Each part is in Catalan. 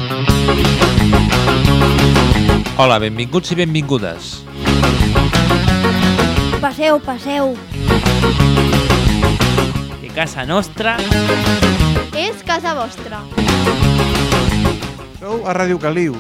Hola, benvinguts i benvingudes. Passeu, passeu. Que casa nostra És casa vostra. Sou a Ràdio Caliu.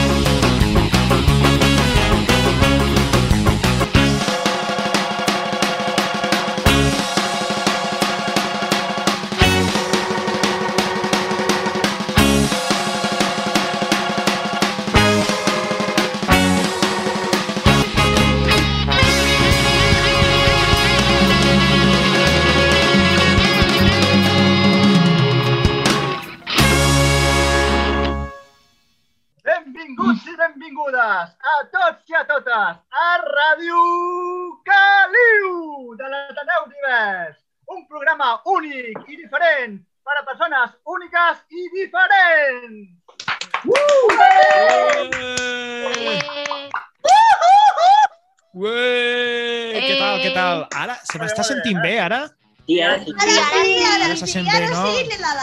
Benvinguts i benvingudes a tots i a totes a Ràdio Caliu de l'Ateneu Divers. Un programa únic i diferent per a persones úniques i diferents. Ué! Què tal? Ara, se m'està sentint bé, ara? Sí, ara sí. Ara se sent bé, no?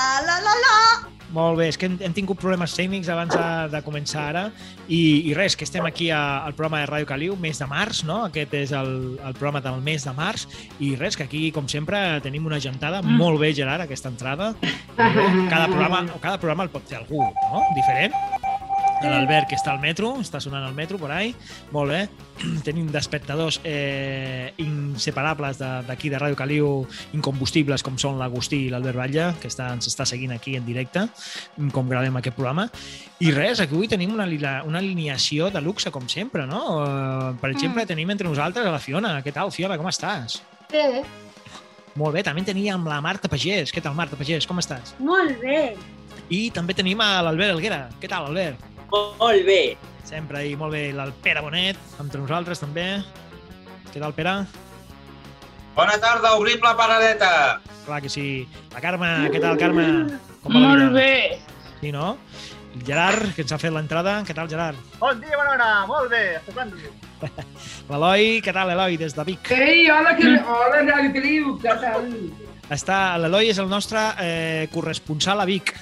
Molt bé, és que hem tingut problemes tècnics abans de començar ara i res, que estem aquí al programa de Ràdio Caliu, mes de març, no? Aquest és el programa del mes de març i res, que aquí, com sempre, tenim una gentada molt bé, Gerard, aquesta entrada. Cada programa el pot fer algú, no? Diferent. L'Albert, que està al metro, està sonant al metro, por ahí. Molt bé. Tenim d'espectadors inseparables d'aquí de Ràdio Caliu, incombustibles, com són l'Agustí i l'Albert Batlle, que ens està seguint aquí en directe, com gravem aquest programa. I res, aquí avui tenim una alineació de luxe, com sempre, no? Per exemple, tenim entre nosaltres a la Fiona. Què tal, Fiona, com estàs? Bé. Molt bé, també teníem la Marta Pagès. Què tal, Marta Pagès, com estàs? Molt bé. I també tenim l'Albert Elguera. Què tal, Albert? Molt bé. Sempre ahí, molt bé. El Pere Bonet, entre nosaltres també. Què tal, Pere? Bona tarda, obrim la paradeta. Clar que sí. La Carme, què tal, Carme? Com va la vida? molt bé. Sí, no? El Gerard, que ens ha fet l'entrada. Què tal, Gerard? Bon dia, bona hora. Molt bé, estupendo. L'Eloi, què tal, Eloi, des de Vic? Ei, hola, Ràdio Caliu, què tal? L'Eloi és el nostre corresponsal a Vic.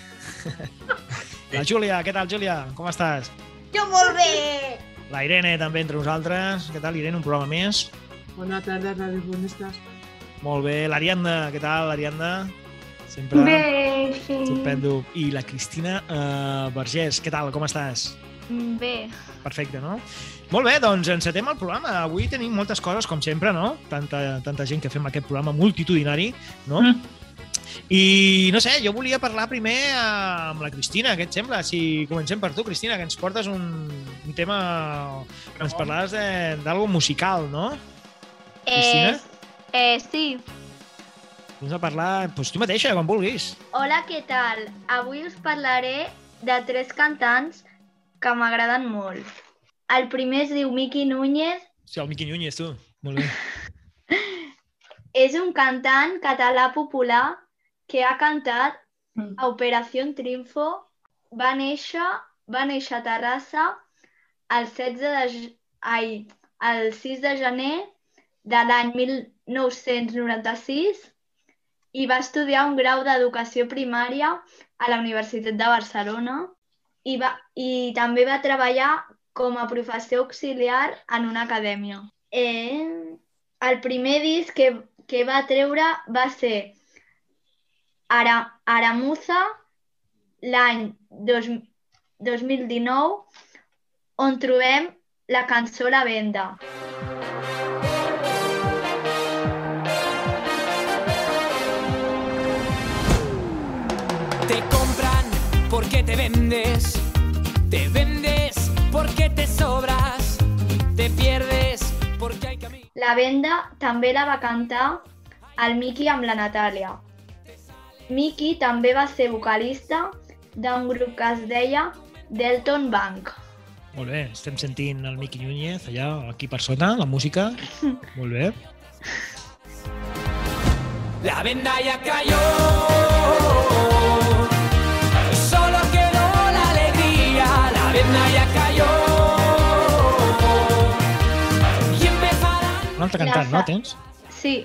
La Júlia, què tal, Júlia? Com estàs? Jo molt bé. La Irene, també, entre nosaltres. Què tal, Irene? Un programa més. Bona tarda, Ràdio, com estàs? Molt bé. L'Ariadna, què tal, l'Ariadna? Sempre. Bé, sí. Estupendo. I la Cristina Vergés, què tal, com estàs? Bé. Perfecte, no? Molt bé, doncs encetem el programa. Avui tenim moltes coses, com sempre, no? Tanta gent que fem aquest programa multitudinari, no? I no sé, jo volia parlar primer amb la Cristina, què et sembla? Si comencem per tu, Cristina, que ens portes un tema... Ens parlaràs d'algo musical, no? Cristina? Sí. Vens a parlar, doncs tu mateixa, quan vulguis. Hola, què tal? Avui us parlaré de 3 cantants que m'agraden molt. El primer es diu Miki Núñez. Sí, el Miki Núñez, tu. Molt bé. És un cantant català popular que ha cantat a Operació Triunfo. Va néixer a Terrassa el 6 de gener de l'any 1996 i va estudiar un grau d'educació primària a la Universitat de Barcelona i també va treballar com a professor auxiliar en una acadèmia. El primer disc que va treure va ser Aramuza l'any 2019, on trobem la cançó La Venda. Te compran porque te vendes porque te sobras, te pierdes porque hay camino. La Venda també la va cantar el Miki amb la Natàlia. Miki també va ser vocalista d'un grup que es deia Delton Bank. Molt bé, estem sentint el Miki Núñez allà, aquí per sota, la música. Molt bé. La venda ya cayó, solo quedó la alegría. La venda ya cayó y empezarán... Un altre cantant, no, tens? Sí.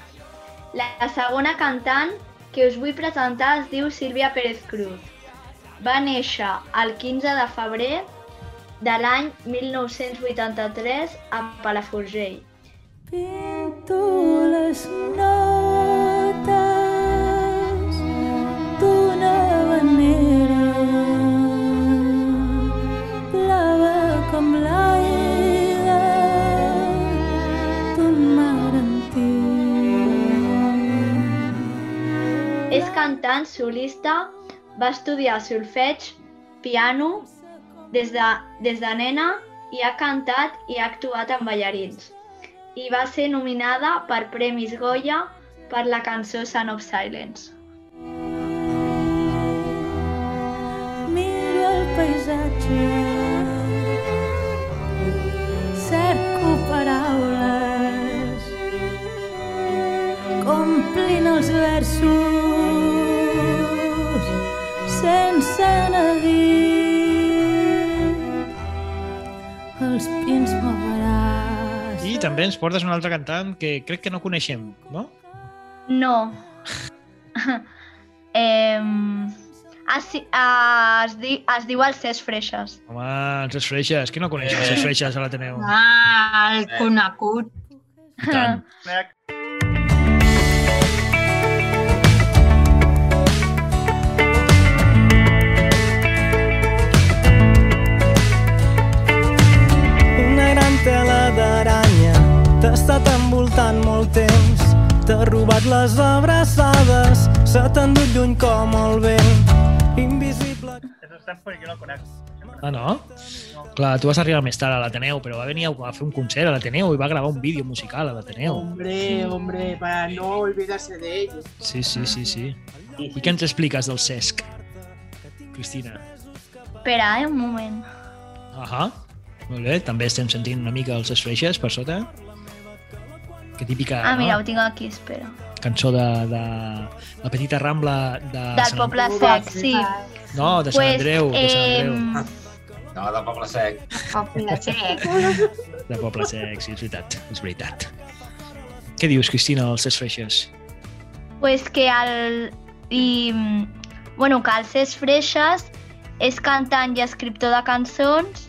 La segona cantant que us vull presentar es diu Sílvia Pérez Cruz. va néixer el 15 de febrer de l'any 1983 a Palafrugell. Pinto les notes d'una manera blava com l'aire d'un mar antic. És cantant, solista, va estudiar solfeig, piano, des de nena i ha cantat i ha actuat amb ballarins. I va ser nominada per Premis Goya per la cançó Sound of Silence. Miro el paisatge, cerco paraules, complint els versos sense anar els pins moveràs. I també ens portes un altre cantant que crec que no coneixem, no? No. Es diu el Cesc Freixas. Home, els Cesc Freixas. Qui no coneix els Cesc Freixas a l'Ateneu? El conegut. I tant. Tela d'aranya, t'ha estat envoltant molt temps, t'ha robat les abraçades, se t'ha endut lluny com el vent, invisible... Ah, no? Clar, tu vas arribar més tard a l'Ateneu, però va venir a fer un concert a l'Ateneu i va gravar un vídeo musical a l'Ateneu. Hombre, para no olvidarse de ellos. Sí. I què ens expliques del Cesc, Cristina? Espera, un moment. Ahà. Molt bé, també estem sentint una mica els Cesc Freixas per sota. Que típica, mira, no? ho tinc aquí, espera. Cançó de la petita rambla del Poble Sec, sí. No, de Sant Andreu. No, de Poble Sec. Poble Sec. De Poble Sec, sí, és veritat. Què dius, Cristina, dels Cesc Freixas? Pues que el Cesc Freixas és cantant i escriptor de cançons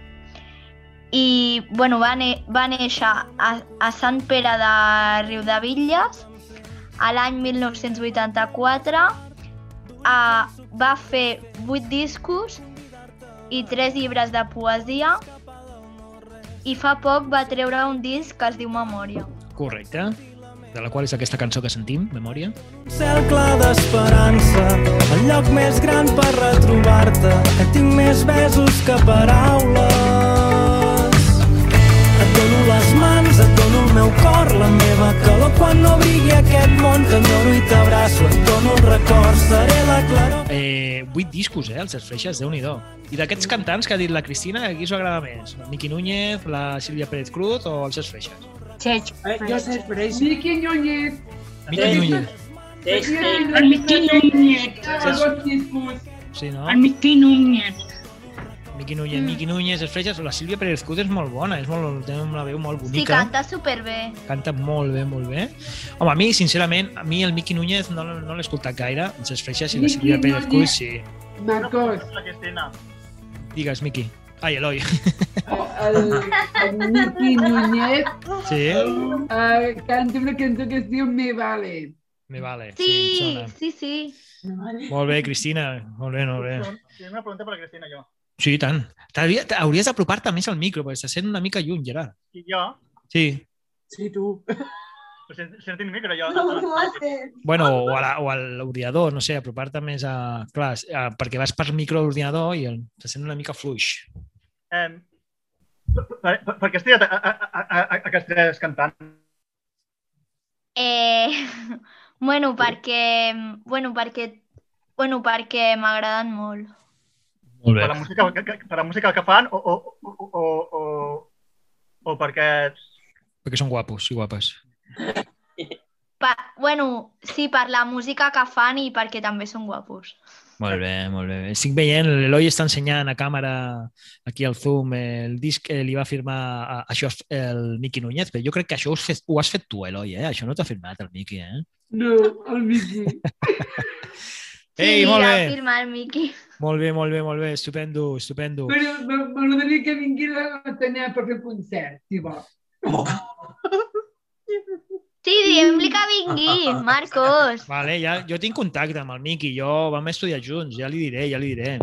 i va néixer a Sant Pere de Riudebitlles a l'any 1984. Va fer 8 discos i 3 llibres de poesia i fa poc va treure un disc que es diu Memòria. Correcte. De la qual és aquesta cançó que sentim, Memòria. Cel clar d'esperança, el lloc més gran per retrobar-te, que tinc més besos que paraules. Et dono les mans, et dono el meu cor, la meva calor. Quan no brigui aquest món, t'enyoro i t'abraço, et dono el record, seré la claror. 8 discos, els Cesc Freixas, Déu-n'hi-do. I d'aquests cantants que ha dit la Cristina, a qui us agrada més? La Miqui Núñez, la Sílvia Pérez Cruz o els Cesc Freixas? Yo sé, Miqui Núñez. Miqui Núñez. El Miqui Núñez. Sí, no? El Miqui Núñez. Miqui Núñez, els Freixas, la Sílvia Pérez Cruz és molt bona, té una veu molt bonica. Sí, canta superbé. Canta molt bé. Home, a mi, sincerament, el Miqui Núñez no l'he escoltat gaire, els Freixas i la Sílvia Pérez Cruz, sí. Marcos. Digues, Miqui. Ai, Eloi. El Miqui Núñez canta una cançó que es diu Me Vale. Me Vale, sí. Molt bé, Cristina, molt bé. Tinc una pregunta per la Cristina, jo. Sí, i tant. Hauries d'apropar-te més al micro, perquè se sent una mica lluny, Gerard. I jo? Sí. Sí, tu. Pues sento el micro, jo. Bueno, o a l'ordinador, no sé, apropar-te més a... Clar, perquè vas per micro a l'ordinador i se sent una mica fluix. Per què has triat aquests 3 cantants? Perquè m'agraden molt. Molt bé. Per la música que fan o perquè... Perquè són guapos i guapes. Sí, per la música que fan i perquè també són guapos. Molt bé. Estic veient, l'Eloi està ensenyant a càmera aquí al Zoom el disc que li va firmar això el Miqui Núñez, però jo crec que això ho has fet tu, Eloi, eh? Això no t'ha firmat el Miqui, eh? No, el Miqui. Ei, molt bé. a firmar el Miqui. Molt bé, estupendo. Però m'agradaria que vingui la Tania per fer el concert, si vol. Sí, diguem-li que vingui, Marcos. Vale, ja, jo tinc contacte amb el Miqui, vam estudiar junts, ja li diré.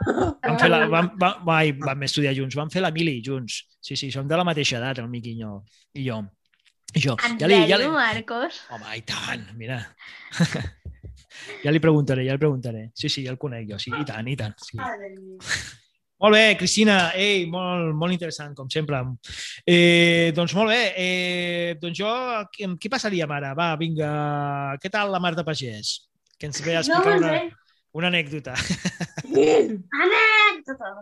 Vam estudiar junts, vam fer la mili junts. Sí, som de la mateixa edat, el Miqui i jo. En sèrio, Marcos? Home, i tant, mira. Ja li preguntaré. Sí, ja el conec jo, sí, i tant. Sí. Molt bé, Cristina, molt interessant, com sempre. Doncs molt bé, doncs jo, qui passaríem ara? Va, vinga, què tal la Marta Pagès? Que ens ve a explicar una anècdota. Anècdota!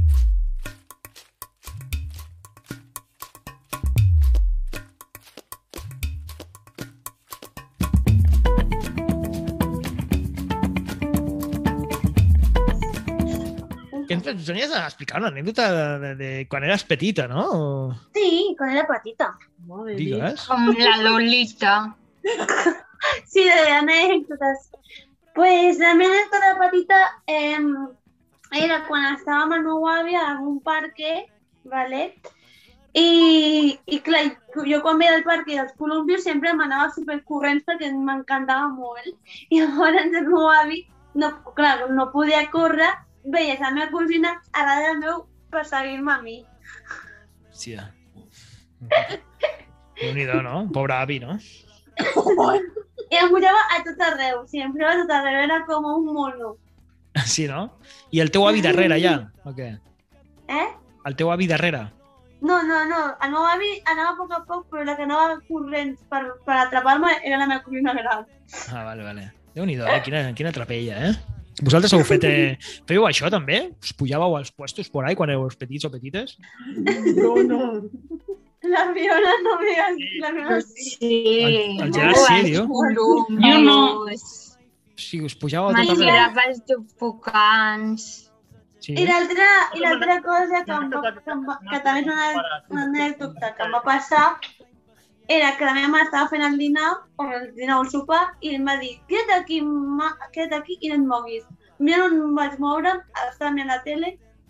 Ens venies a explicar una anècdota de quan eres petita, no? Sí, quan era petita. Digues. Com la Lolita. Sí, de anècdotes. Pues la meva anècdota petita era quan estàvem al meu avi en un parque, ¿vale? I clar, jo quan veia el parc dels columpios sempre m'anava supercorrents perquè m'encantava molt. I llavors el meu avi, no podia córrer, veies la meva cosina a darrere meu per seguir-me a mi. Hòstia. Déu-n'hi-do, no? Pobre avi, no? I em pujava a tot arreu, sempre a tot arreu, era com un mono. Sí, no? I el teu avi darrere, ja? O què? El teu avi darrere? No, el meu avi anava a poc a poc, però la que anava corrents per atrapar-me era la meva cosina gran. Ah, vale. Déu-n'hi-do, quina trapella, Vosaltres heu fet... Fèieu això, també? Us pujàveu als puestos por ahí quan éreu petits o petites? No. La Fiona no me Sí. El Gerard sí, diu. Jo no. Sí, us pujàveu a tot arreu. M'agradava els topocans. I l'altra cosa que també és una anècdota que em va passar era que la meva mare estava fent el dinar o el sopar i em va dir queda't aquí i no et moguis. Mira on em vaig moure, estava mirant la tele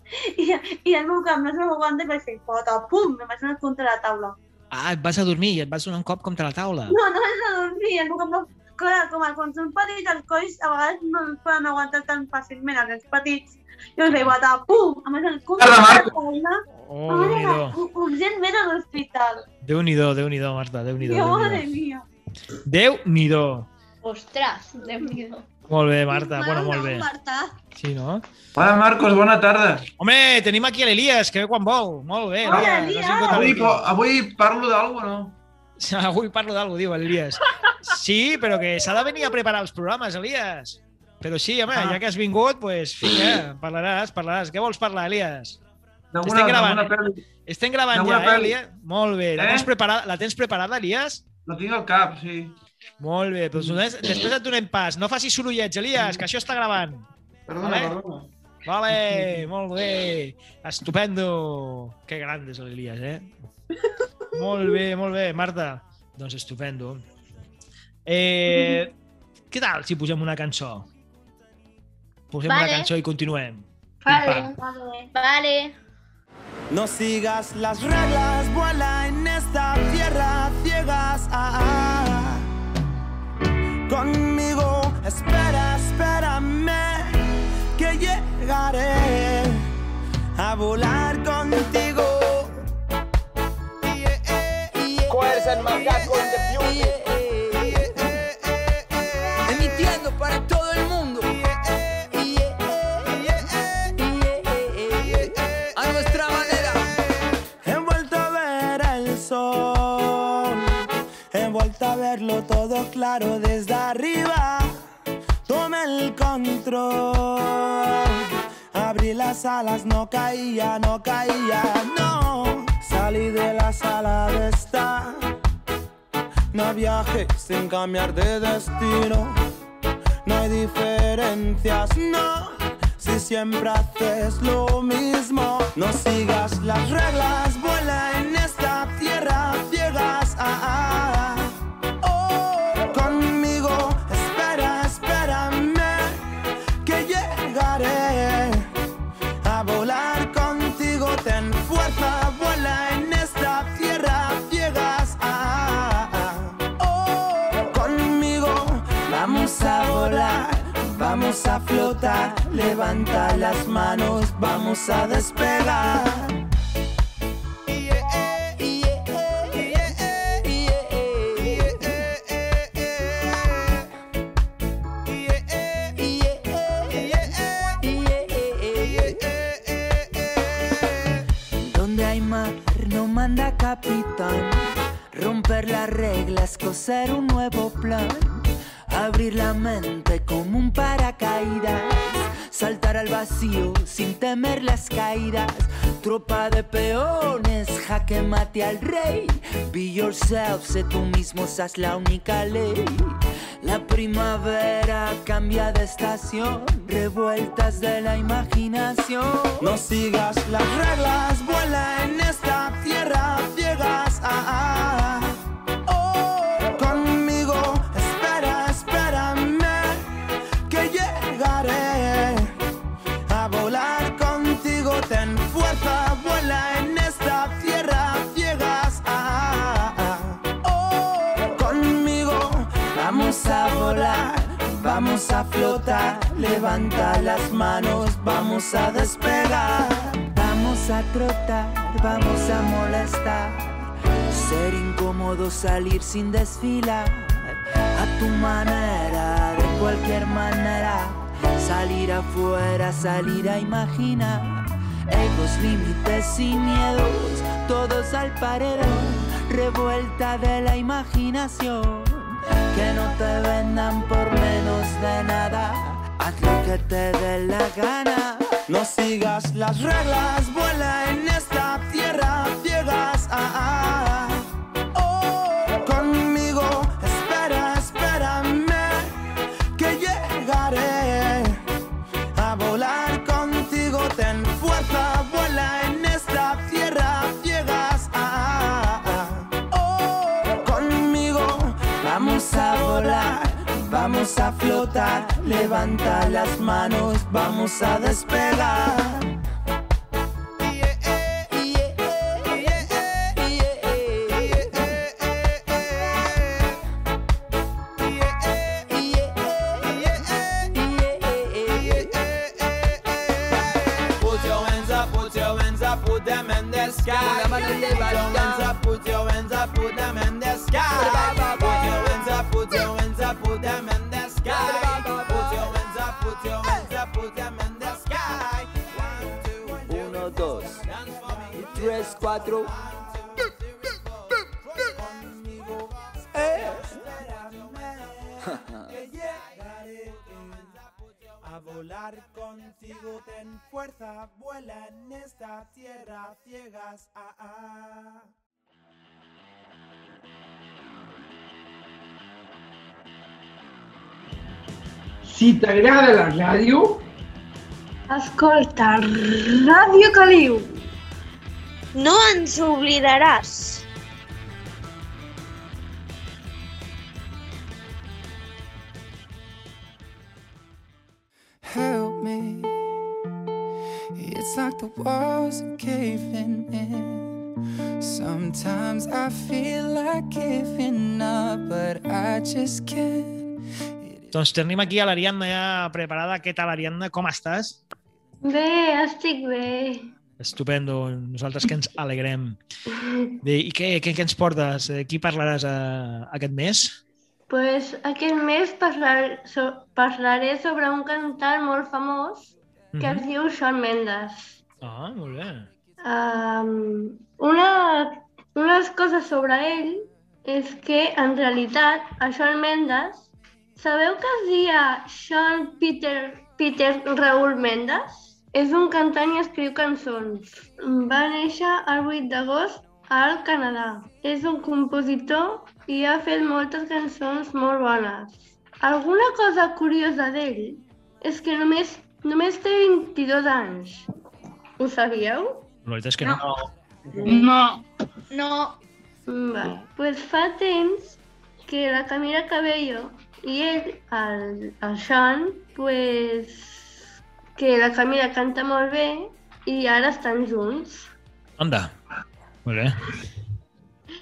i el meu cap no se m'aguanta i vaig fer pum, em vaig anar contra la taula. Ah, et vas a dormir i et vas donar un cop contra la taula. No vaig a dormir, el meu cap no... Clar, com quan són petits, els colls a vegades no es poden aguantar tan fàcilment, els petits. Jo els vaig pum, em vaig anar contra la taula. Oh, Déu-n'hi-do. Urgentment a l'hospital. Déu-n'hi-do, Marta, Déu-n'hi-do. Madre mía. Déu-n'hi-do. Ostres, Déu-n'hi-do. Molt bé, Marta, molt bé. Marta. Sí, no? Hola, Marcos, bona tarda. Home, tenim aquí l'Elias, que ve quan vol. Molt bé. Hola, Elias. Avui parlo d'algú, no? Avui parlo d'algú, diu l'Elias. Sí, però que s'ha de venir a preparar els programes, Elias. Però sí, home, ja que has vingut, doncs, vinga, parlaràs. Què vols parlar, Elias? Estem gravant ja, Elias? Molt bé. La tens preparada, Elias? La tinc al cap, sí. Molt bé, doncs després et donem pas. No facis sorollets, Elias, que això està gravant. Perdona. Vale, molt bé. Estupendo. Que gran és l'Elias, Molt bé, Marta. Doncs estupendo. Què tal si posem una cançó? Una cançó i continuem. Vale. No sigas las reglas, vuela en esta tierra ciegas. Conmigo, espérame, que llegaré a volar contigo. Coerce Macaco in the beauty. Emitiendo para todo el mundo. A nuestra manera. He vuelto a ver el sol, he vuelto a verlo todo claro desde arriba. Tomé el control, abrí las alas, no caía, no. Salí de la sala de estar, no viajé sin cambiar de destino. No hay diferencias, no, si siempre haces lo mismo. No sigas las reglas, vuela en esta tierra ciegas. Conmigo, espérame, vamos a flotar, levanta las manos, vamos a despegar. Donde hay mar no manda capitán, romper las reglas, coser un nuevo plan. Abrir la mente como un paracaídas, saltar al vacío sin temer las caídas. Tropa de peones, jaque mate al rey. Be yourself, sé tú mismo, esa la única ley. La primavera cambia de estación, revueltas de la imaginación. No sigas las reglas, vuela en esta tierra ciegas. Conmigo espérame, que llegaré a volar contigo. Ten fuerza, vuela en esta tierra ciegas. Conmigo vamos a volar, vamos a flotar, levanta las manos, vamos a despegar. Vamos a trotar, vamos a molestar, ser incómodo, salir sin desfilar. A tu manera, de cualquier manera, salir afuera, salir a imaginar. Egos, límites y miedos, todos al paredón, revuelta de la imaginación. Que no te vendan por menos de nada, haz lo que te dé la gana. No sigas las reglas, vuela en esta tierra ciegas. Conmigo espérame, que llegaré a volar contigo. Ten fuerza, vuela en esta tierra ciegas. Conmigo vamos a volar, vamos a flotar, levanta las manos, vamos a despegar. Put them in the sky. Put your hands up, put them in the sky. Put your hands up, put your hands up, put them in the sky. Put your hands up, put your hands up, put them in the sky. 1, 2, 3, 4. A volar contigo, ten fuerza, vuela en esta tierra ciegas. Si t'agrada la ràdio, escolta Ràdio Caliu. No ens oblidaràs. Help me. It's like the walls are caving in. Sometimes I feel like giving up, but I just can't. Doncs tenim aquí a l'Ariadna ja preparada. Què tal, Ariadna? Com estàs? Bé, estic bé. Estupendo. Nosaltres que ens alegrem. Bé, i què ens portes? Qui parlaràs aquest mes? Pues aquest mes parlaré sobre un cantant molt famós que es diu Shawn Mendes. Ah, molt bé. Unes coses sobre ell és que, en realitat, a Shawn Mendes, sabeu que es deia Shawn Peter Raúl Mendes? És un cantant i escriu cançons. Va néixer el 8 d'agost al Canadà. És un compositor i ha fet moltes cançons molt bones. Alguna cosa curiosa d'ell és que només té 22 anys. Ho sabíeu? La veritat és que no. No. Vale. Pues fa temps que la Camila Cabello i ell, el Shawn, pues que la Camila canta molt bé i ara estan junts. Anda, molt bé.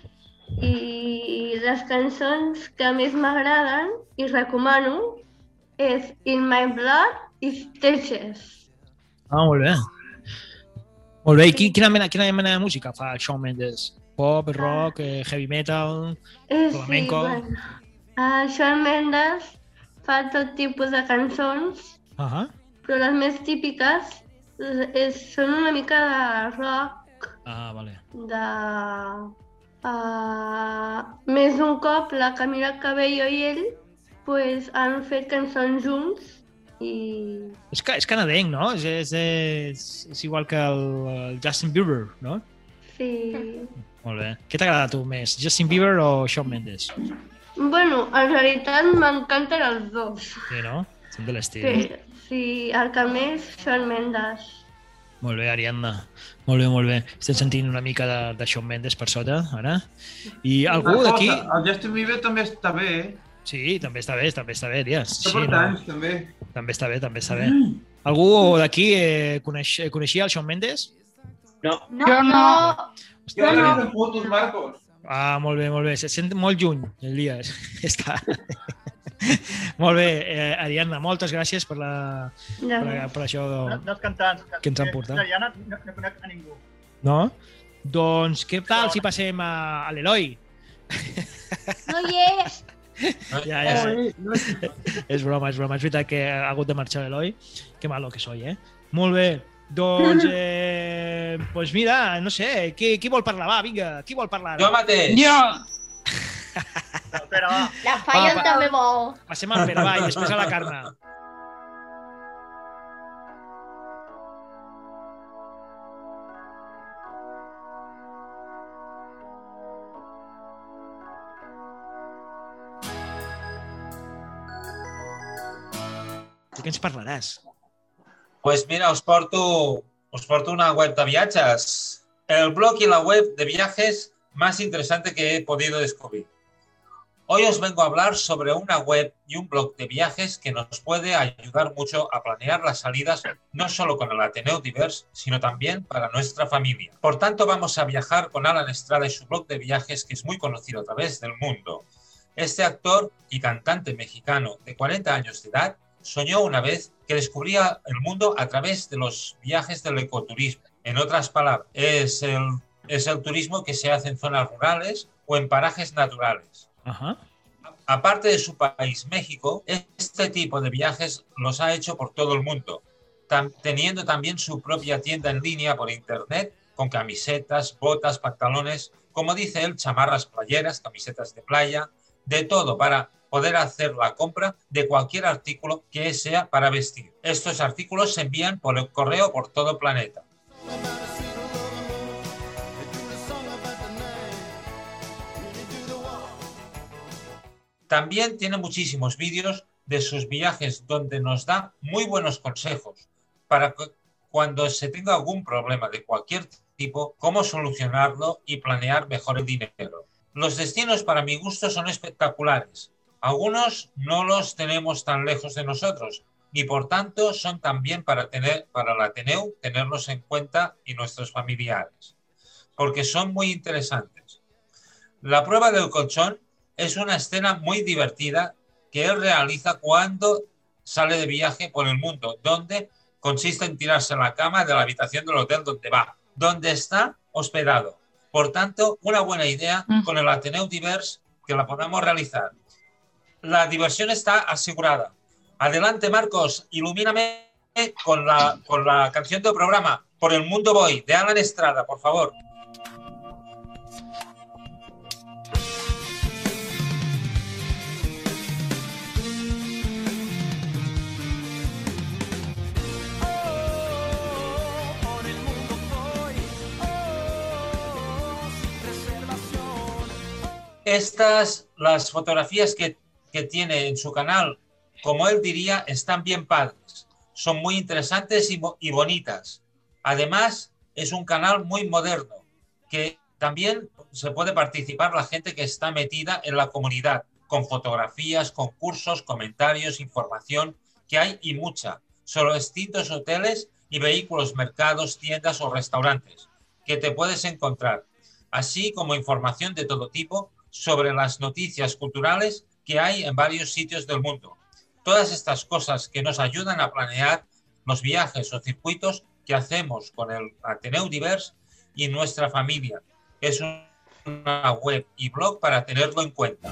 I les cançons que més m'agraden i recomano és In My Blood i Stages. Ah, molt bé. Molt bé, i quina mena de música fa Shawn Mendes? Pop, rock, heavy metal, flamenco... Sí, bueno. Shawn Mendes fa tot tipus de cançons, però les més típiques són una mica de rock. Ah, vale. Més d'un cop la Camila Cabello i ell han fet cançons junts i... És canadenc, no? És igual que el Justin Bieber, no? Sí. Molt bé. Què t'agrada a tu més, Justin Bieber o Shawn Mendes? Bueno, en realitat m'encanten els dos. Sí, no? Són de l'estil. Sí, el que més Shawn Mendes. Molt bé, Ariadna. Molt bé. Estem sentint una mica de Shawn Mendes per sota, ara. I algú d'aquí... El Justin Bieber també està bé, eh? Sí, també està bé, Elias. Està per anys, també. També està bé. Algú d'aquí coneixia el Shawn Mendes? No. Jo no. Jo l'he vist en fotos, Marcos. Ah, molt bé. Se sent molt lluny, Elias. Està... Molt bé, Ariadna, moltes gràcies per això dels cantants que ens han portat. Ariadna no conec a ningú. No? Doncs què tal si passem a l'Eloi? No hi és! Ja sé. És broma. És veritat que ha hagut de marxar l'Eloi. Que malo que soy, eh? Molt bé. Doncs, pues mira, no sé, qui vol parlar? Va, vinga, qui vol parlar? Jo mateix. Jo. Pere, va. La Falla també vol. Passem al Pere, va, i després a la Carme. I què ens parlaràs? Pues mira, os porto una web de viajes. El blog y la web de viajes más interesante que he podido descubrir. Hoy os vengo a hablar sobre una web y un blog de viajes que nos puede ayudar mucho a planear las salidas no solo con el Ateneu Divers, sino también para nuestra familia. Por tanto, vamos a viajar con Alan Estrada y su blog de viajes, que es muy conocido a través del mundo. Este actor y cantante mexicano de 40 años de edad soñó una vez que descubría el mundo a través de los viajes del ecoturismo. En otras palabras, es el turismo que se hace en zonas rurales o en parajes naturales. Ajá. Aparte de su país, México, este tipo de viajes los ha hecho por todo el mundo, teniendo también su propia tienda en línea por internet con camisetas, botas, pantalones, como dice él, chamarras playeras, camisetas de playa, de todo para poder hacer la compra de cualquier artículo que sea para vestir. Estos artículos se envían por el correo por todo el planeta. También tiene muchísimos vídeos de sus viajes donde nos da muy buenos consejos para que cuando se tenga algún problema de cualquier tipo, cómo solucionarlo y planear mejor el dinero. Los destinos para mi gusto son espectaculares. Algunos no los tenemos tan lejos de nosotros y por tanto son también para el Ateneu tenerlos en cuenta y nuestros familiares, porque son muy interesantes. La prueba del colchón es una escena muy divertida que él realiza cuando sale de viaje por el mundo, donde consiste en tirarse en la cama de la habitación del hotel donde va, donde está hospedado. Por tanto, una buena idea con el Ateneu Divers que la podamos realizar. La diversión está asegurada. Adelante, Marcos, ilumíname con la canción del programa Por el Mundo Voy, de Alan Estrada, por favor. Las fotografías que tiene en su canal, como él diría, están bien padres. Son muy interesantes y bonitas. Además, es un canal muy moderno, que también se puede participar la gente que está metida en la comunidad, con fotografías, concursos, comentarios, información, que hay y mucha, sobre distintos hoteles y vehículos, mercados, tiendas o restaurantes, que te puedes encontrar, así como información de todo tipo sobre las noticias culturales que hay en varios sitios del mundo. todas estas cosas que nos ayudan a planear los viajes o circuitos que hacemos con el Ateneu Divers y nuestra familia. Es una web y blog para tenerlo en cuenta.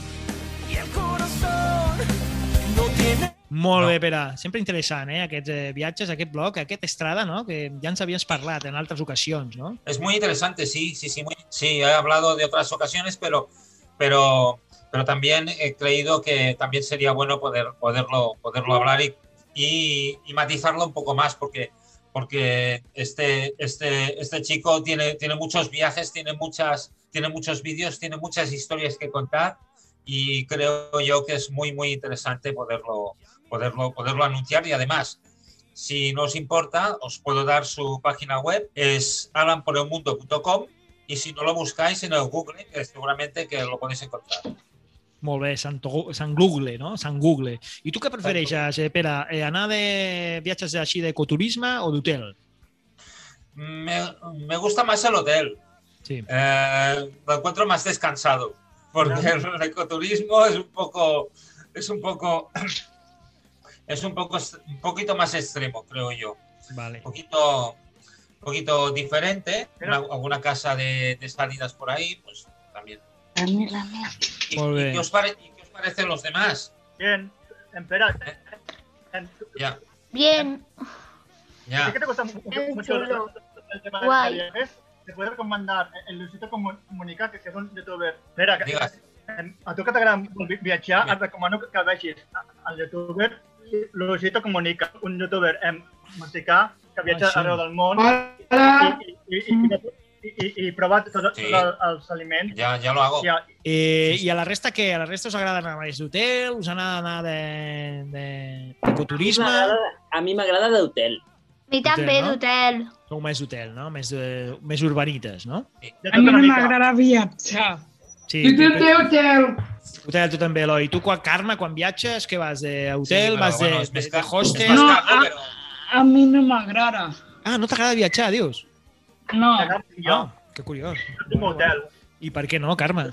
Molt bé, Pere. Sempre interessant, aquests viatges, aquest blog, aquest Estrada, ¿no? Que ya ens havías parlat en altres ocasions, ¿no? Es muy interesante, sí. Sí, he hablado de otras ocasiones, pero también he creído que también sería bueno poderlo hablar y matizarlo un poco más, porque este chico tiene muchos viajes, tiene muchos vídeos, tiene muchas historias que contar, y creo yo que es muy interesante poderlo anunciar. Y además, si no os importa, os puedo dar su página web, es alanporelmundo.com, y si no lo buscáis en el Google, seguramente que lo podéis encontrar. Molt bé, Sant Google, no? Sant Google. I tu què prefereixes, Pere? Anar de viatges així d'ecoturisme o d'hotel? Me gusta más el hotel. Sí. Lo encuentro más descansado, porque el ecoturismo es un poquito más extremo, creo yo. Vale. Un poquito diferente. Alguna casa de salidas por ahí, pues también. ¿Y qué os parecen los demás? Bien, espera. Ya. Bien. Ya. ¿Qué te gusta mucho el tema de viajes? Te puedo recomendar el Luisito Comunica, que és un youtuber. Espera, a tu que t'agrada viatjar, et recomano que vegis el youtuber Luisito Comunica, un youtuber mexicà que viatja arreu del món i prova tots els aliments. Ja lo hago. I a la resta què? A la resta us agrada anar més d'hotel? Us anar d'ecoturisme? A mi m'agrada d'hotel. A mi també d'hotel. Sou més d'hotel, no? Més urbanites, no? A mi no m'agrada viatjar. Sí, tu hotel. Hotel, tu també, Eloi. I tu, Carme, quan viatges, què vas? D'hotel? Vas de hostel? No, a mi no m'agrada. Ah, no t'agrada viatjar, dius? No. Que curiós. Hotel. I per què no, Carme?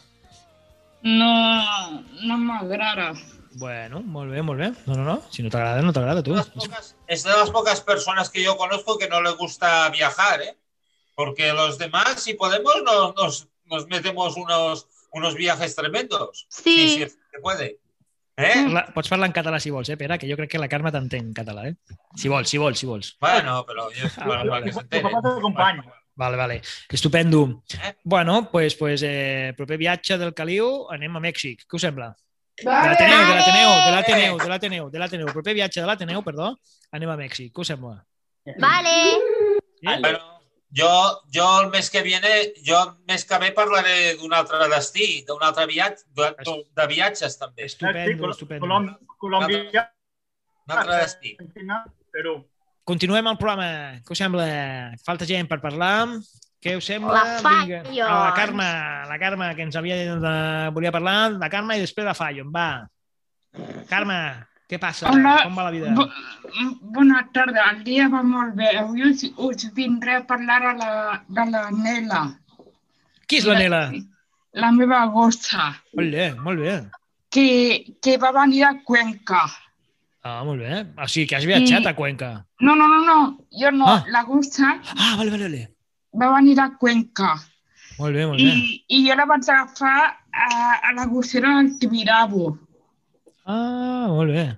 No m'agrada. Bueno, molt bé, molt bé. No. Si no t'agrada, no t'agrada, tu. Es de las pocas personas que yo conozco que no les gusta viajar, ¿eh? Porque los demás, si podemos, nos metemos unos viajes tremendos. Sí. Si se puede. Pots parlar en català si vols, Pere, que jo crec que la Carme t'entén en català, Si vols. Bueno, però jo... Vale, s'entén. Vale. Estupendo. Bueno, pues proper viatge del Caliu anem a Mèxic. Què us sembla? De l'Ateneu. Proper viatge de l'Ateneu, perdó, anem a Mèxic. Què us sembla? Vale. Bueno, jo el mes que ve parlaré d'un altre destí, d'un altre viatge, de viatges també. Estupendo. Colòmbia. Un altre destí. Perú. Continuem el programa. Què us sembla? Falta gent per parlar. Què us sembla? La Carme, que ens volia parlar. La Carme i després la Fallon. Va. Carme, què passa? Com va la vida? Bona tarda. El dia va molt bé. Avui us vindré a parlar de la Nela. Qui és la Nela? La meva gossa. Molt bé. Que va venir a Cuenca. Ah, molt bé. O sigui, que has viatjat a Cuenca. No. Jo no. La gossa... Ah, vale. Va venir a Cuenca. Molt bé. I jo la vaig agafar a la gossera del Tibidabo. Ah, molt bé.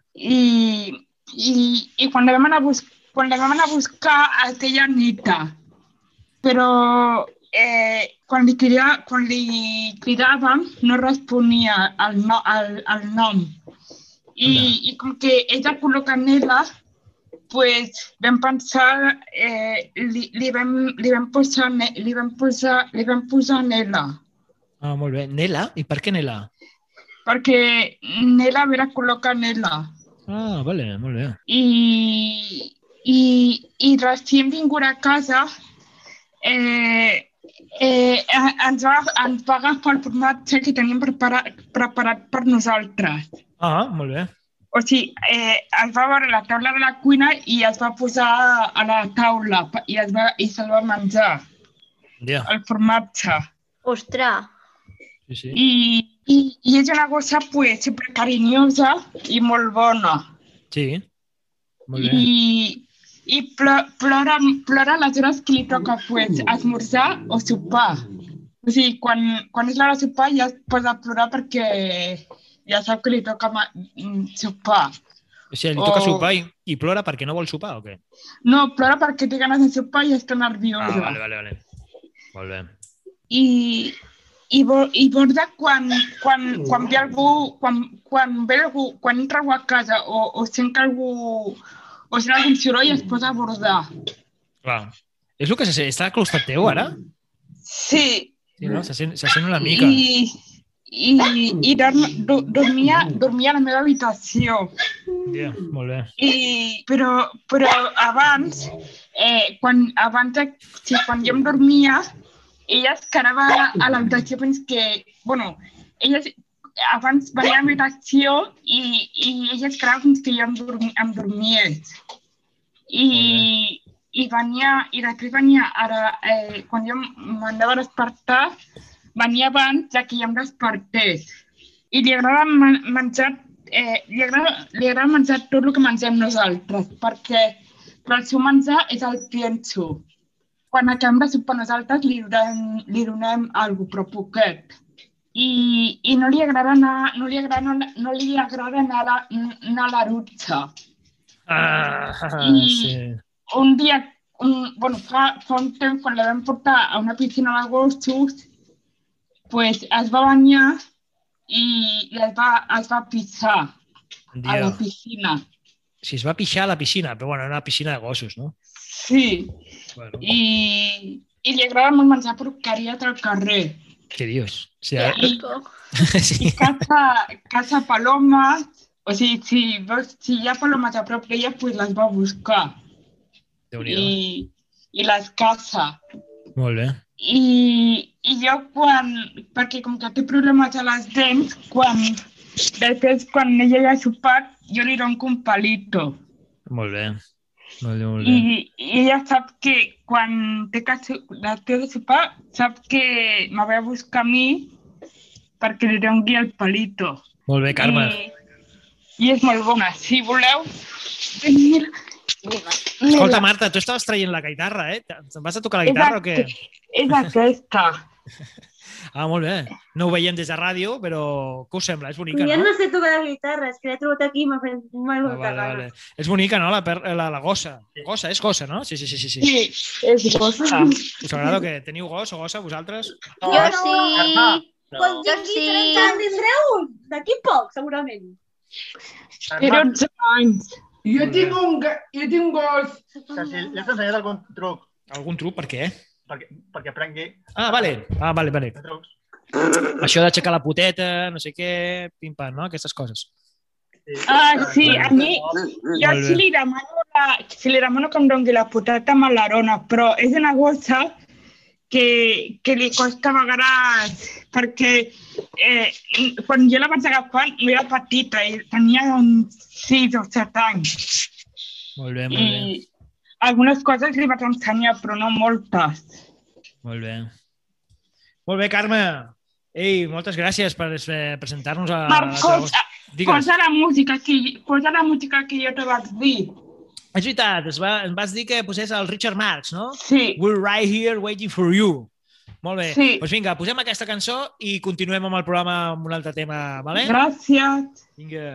I quan la vam anar a buscar aquella nita, però quan li cridàvem no responia al nom. I com que ella col·loca Nela, pues vam pensar, li vam posar Nela. Ah, molt bé. Nela? I per què Nela? Perquè Nela vera col·locar Nela. Ah, vale, molt bé. I recient vingut a casa, ens va agafar el formatge que teníem preparat per nosaltres. Ah, molt bé. O sigui, es va veure la taula de la cuina i es va posar a la taula i se'l va menjar. Ja. El formatge. Ostres. Sí. I és una gossa, pues, sempre carinyosa i molt bona. Sí, molt bé. I plora a les hores que li toca, pues, esmorzar o sopar. O sigui, quan és l'hora de sopar ja es posa a plorar perquè ja sap que li toca sopar. O sigui, li toca sopar i plora perquè no vol sopar o què? No, plora perquè té ganes de sopar i està nerviosa. Vale. Molt bé. I borda quan ve algú, quan entra algú a casa o sent que algú o sent algun soroll es posa a bordar. Clar. És el que està al costat teu ara? Sí. Sí, no? Se sent una mica. I dormia a la meva habitació. Yeah, molt bé. Però abans, quan jo em dormia, ella es quedava a l'habitació fins que... Bueno, ella abans venia a l'habitació i ella es quedava fins que jo em dormies. I després venia ara, quan jo m'anava a despertar, venia abans que jo em despertés. I li agrada menjar tot el que mengem nosaltres, perquè el seu menjar és el pienso. Quan acabem de sopar nosaltres li donem alguna cosa, però poquet. I no li agrada anar a la dutxa. Sí. Un dia, fa un temps, quan la vam portar a una piscina de gossos, pues es va banyar i es va pixar a la piscina. Sí, es va pixar a la piscina, però bueno, era una piscina de gossos, no? Sí. Bueno. I li agrada molt menjar porqueries al carrer. Què dius? Sí. I caça palomes. O sigui, si hi ha palomes a prop d'ella, pues les va buscar. I les caça. Molt bé. I jo perquè com que té problemes a les dents, després quan ella ja ha sopat, jo li dono un palito. Molt bé. I ella sap que quan té de sopar, sap que me ve a buscar a mi perquè li doni el palito. Molt bé, Carme. I és molt bona. Si voleu... Escolta, Marta, tu estaves traient la guitarra, eh? Te'n vas a tocar la guitarra o què? És aquesta. Ah, molt bé. No ho veiem des de ràdio, però què us sembla? És bonica, no? Jo no sé tocar la guitarra, és que l'he trobat aquí i m'ha fet molt vale. És bonica, no? La gossa. Gossa, és gossa, no? Sí. Sí, és gossa. Us agrada que teniu gos o gossa, vosaltres? Jo sí. Quan tingui 30 anys tindreu un. D'aquí poc, segurament. Té 12 anys. Jo tinc un gos. Cecil, ja t'he ensenyat algun truc. Algun truc? Per què? Perquè aprengui. Vale. Això d'aixecar la poteta, no sé què, pim-pam, no? Aquestes coses. Sí, a mi, jo si li demano que em doni la poteta me la dona, però és una gossa que li costa a vegades, perquè quan jo la vaig agafar no era petita, tenia uns 6 o 7 anys. Molt bé. I algunes coses li vaig ensenyar, però no moltes. Molt bé. Molt bé, Carme. Ei, moltes gràcies per presentar-nos a... Marcos, posa la música que jo te vaig dir. És veritat, em vas dir que posés el Richard Marx, no? Sí. We're right here waiting for you. Molt bé. Sí. Doncs vinga, posem aquesta cançó i continuem amb el programa amb un altre tema, vale? Gràcies. Vinga.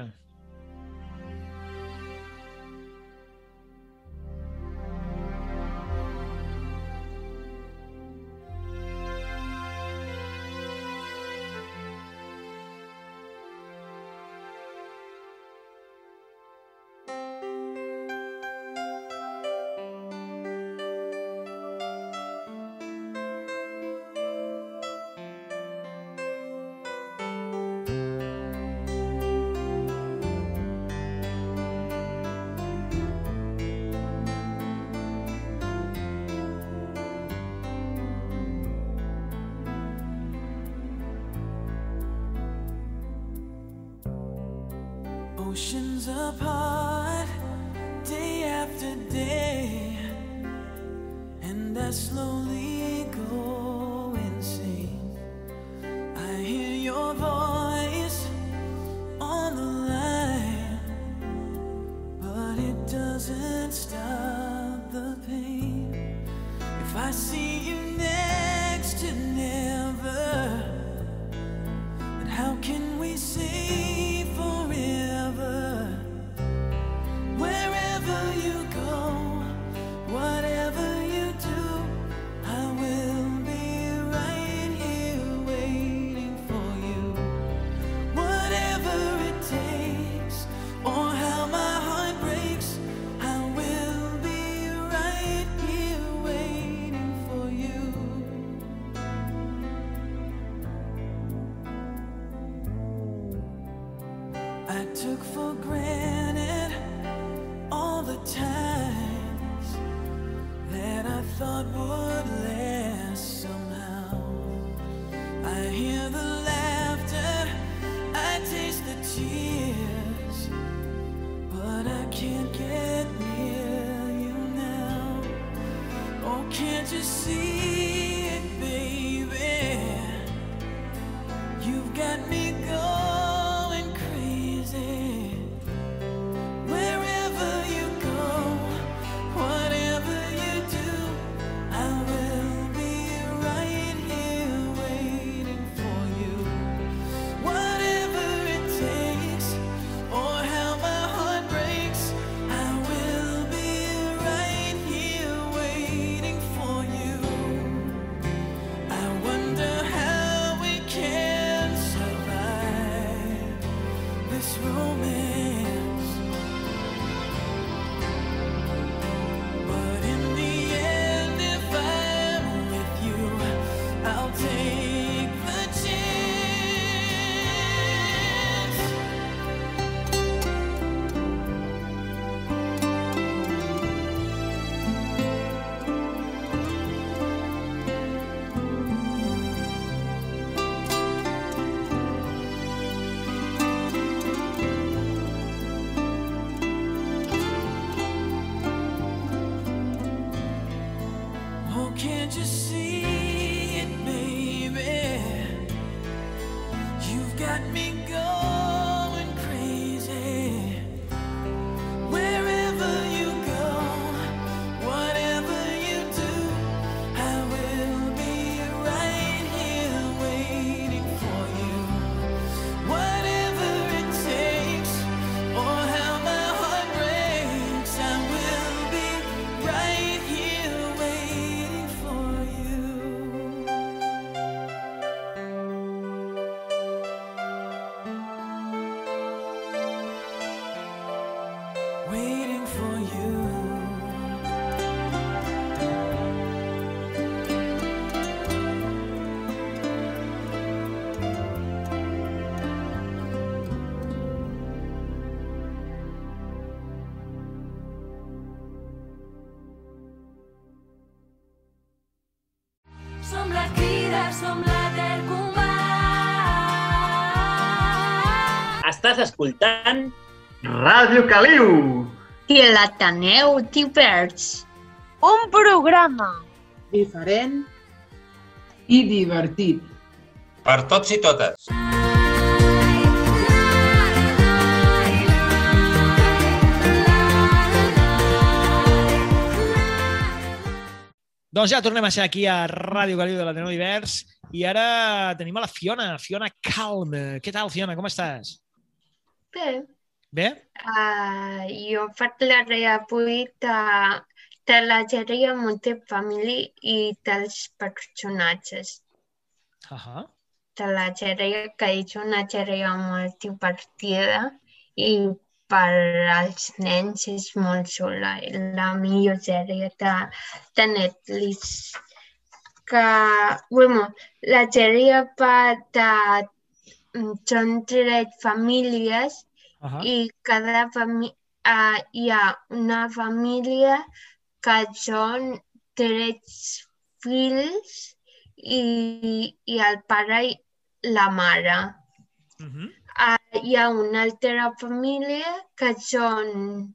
Oceans apart, day after day, and I slowly go insane. I hear your voice on the line, but it doesn't stop the pain. If I see you next to never, then how can we say forever? Wherever you go, whatever you do, I will be right here waiting for you. Whatever it takes, or how my heart breaks, I will be right here waiting for you. I took for granted all the times that I thought would last somehow. I hear the laughter, I taste the tears, but I can't get near you now. Oh, can't you see it, baby? You've got me going crazy. Wherever you go, whatever you do, I will be right here waiting for you. Whatever it takes, or how my heart breaks, I will be right here waiting for you. I wonder how we can survive this romance. But in the end, if I'm with you, I'll take the chance. Oh, can't you see it, baby? You've got me going crazy. Wherever you go, whatever you do, I will be right here waiting for you. Whatever it takes, or how my heart breaks, I will be right here waiting for you. Waiting for you. Som la Crida, som la Tercumà. Estàs escoltant Ràdio Caliu! I l'Ateneu t'hi perds. Un programa Diferent i divertit. Per tots i totes. Doncs ja tornem a ser aquí a Ràdio Caliu de l'Ateneu Divers i ara tenim a la Fiona Calm. Què tal, Fiona? Com estàs? Bé. Bé? Jo parlaré avui de la sèrie Modern Family i dels personatges de la sèrie, que és una sèrie molt divertida i per als nens és molt xula. La millor sèrie de Netflix. La sèrie són 3 famílies i cada família hi ha una família que són 3 fills i el pare i la mare. Hi ha una altra família que són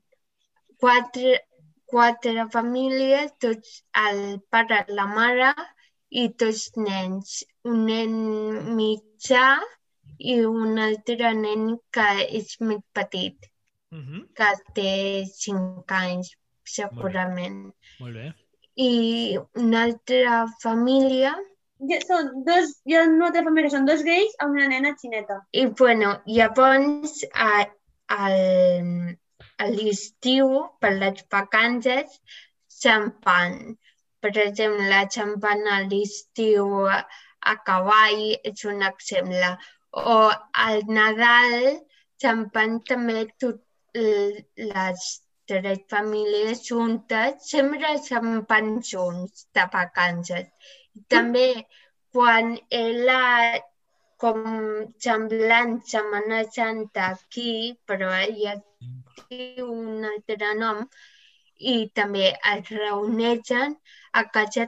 4 famílies, tots el pare, la mare i 2 nens. Un nen mitjà i un altre nen que és més petit, que té 5 anys, segurament. Molt bé. I una altra família... Són dos, hi ha una altra família, són 2 gais amb una nena xineta. I, bueno, llavors, a l'estiu, per les vacances, se'n van. Per exemple, se'n van a l'estiu a cavall, és un exemple. O al Nadal se'n van també les 3 famílies juntes, sempre se'n van junts de vacances. I també quan era com semblant Setmana Santa aquí, però ella té un altre nom, i també es reuneixen a casa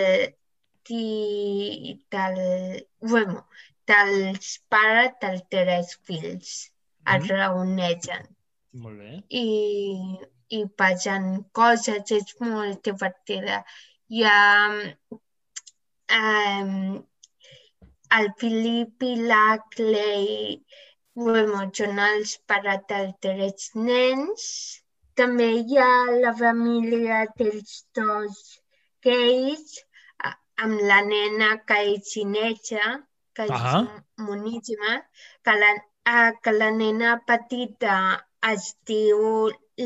dels pares dels 3 fills. Es reuneixen. Molt bé. I passen coses, és molt divertida. Hi ha el Philip i la Clay, són els pares dels 3 nens. També hi ha la família dels 2 gais, amb la nena que és xinesa, que és moníssima, que la nena petita es diu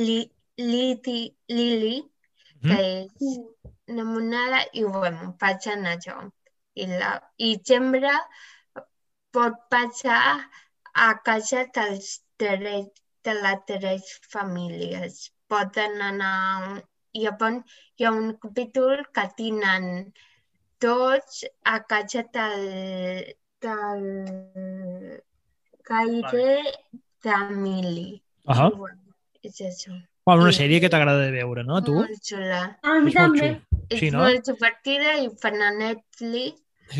Lily, que és una monada, i passen això. I sempre pot passar a casa de les 3 famílies. Poden anar... Llavors hi ha un capítol que tenen tots a casa del Gaire d'Emili. És això. Una sèrie que t'agrada de veure, no, a tu? Molt xula. A mi també. És molt divertida i fan a Netflix.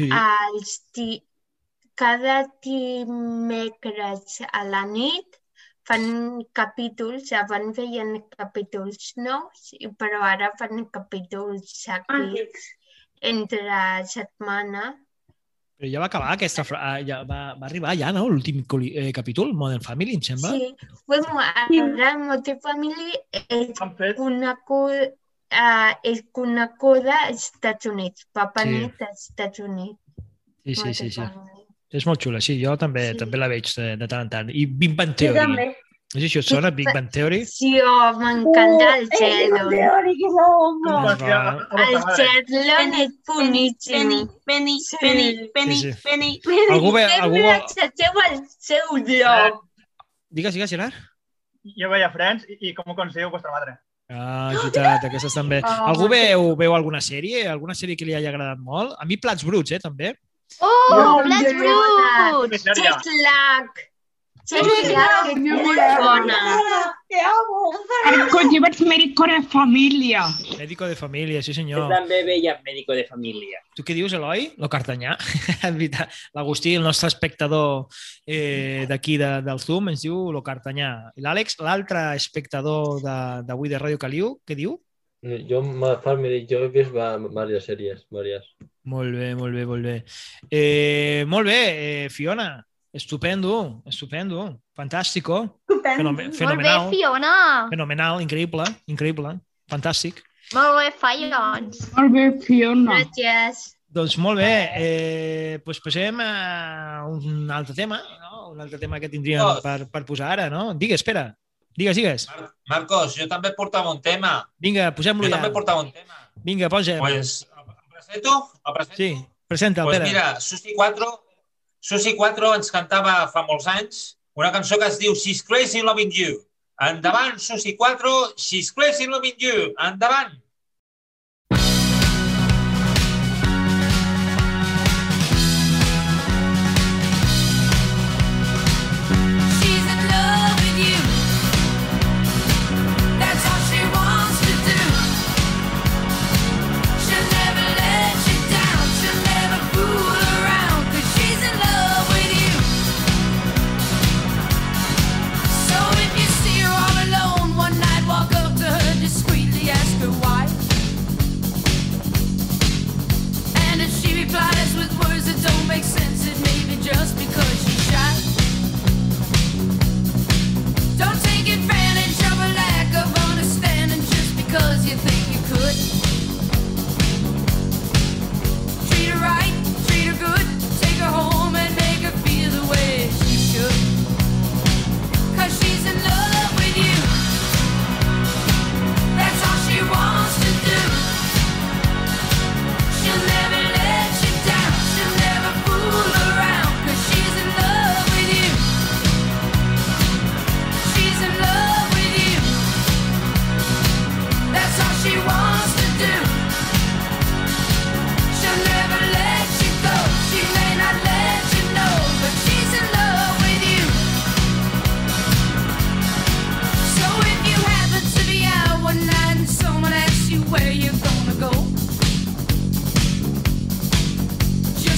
Cada dimecres a la nit fan capítols, abans feien capítols nous, però ara fan capítols seguits entre setmana. Però ja va acabar aquesta... Va arribar ja, no?, l'últim capítol, Modern Family, em sembla? Sí. Ara Modern Family és coneguda als Estats Units. Va venir als Estats Units. Sí. És molt xula, sí. Jo també la veig de tant en tant. I Big Bang Theory. Jo també. No sé si us sona, Big Bang Theory? Sí, m'encanta el Sheldon. El Sheldon és boníssim. Penny. Algú ve... El seu lloc. Digues, Gerard. Jo veia Friends i com ho consigueu vostra madre. És veritat, aquestes també. Algú veu alguna sèrie? Alguna sèrie que li hagi agradat molt? A mi Plats Bruts, també. Plats Bruts! Cheflag! Cheflag és molt bona. Te amo. Yo vaig Médico de Família. Médico de Família, sí senyor. Jo també veia Médico de Família. Tu què dius, Eloi? Lo Cartanyà. L'Agustí, el nostre espectador d'aquí del Zoom, ens diu Lo Cartanyà. I l'Àlex, l'altre espectador d'avui de Ràdio Caliu, què diu? Jo he vist diverses sèries, diverses. Molt bé. Molt bé, Fiona. Estupendo. Fantàstico. Fenomenal. Molt bé, Fiona. Fenomenal, increïble. Fantàstic. Molt bé, Fions. Molt bé, Fiona. Gràcies. Doncs molt bé, passem a un altre tema, no? Un altre tema que tindríem per posar ara, no? Digues, espera. Digues. Marcos, jo també portava un tema. Vinga, posem-lo ja. Jo també portava un tema. Vinga, posem. Pues, ¿el presento? Sí, presenta, pues Pere. Mira, Susi 4 ens cantava fa molts anys una cançó que es diu She's Crazy Loving You. Endavant, Susi 4, She's Crazy Loving You. Endavant. Discreetly ask her why.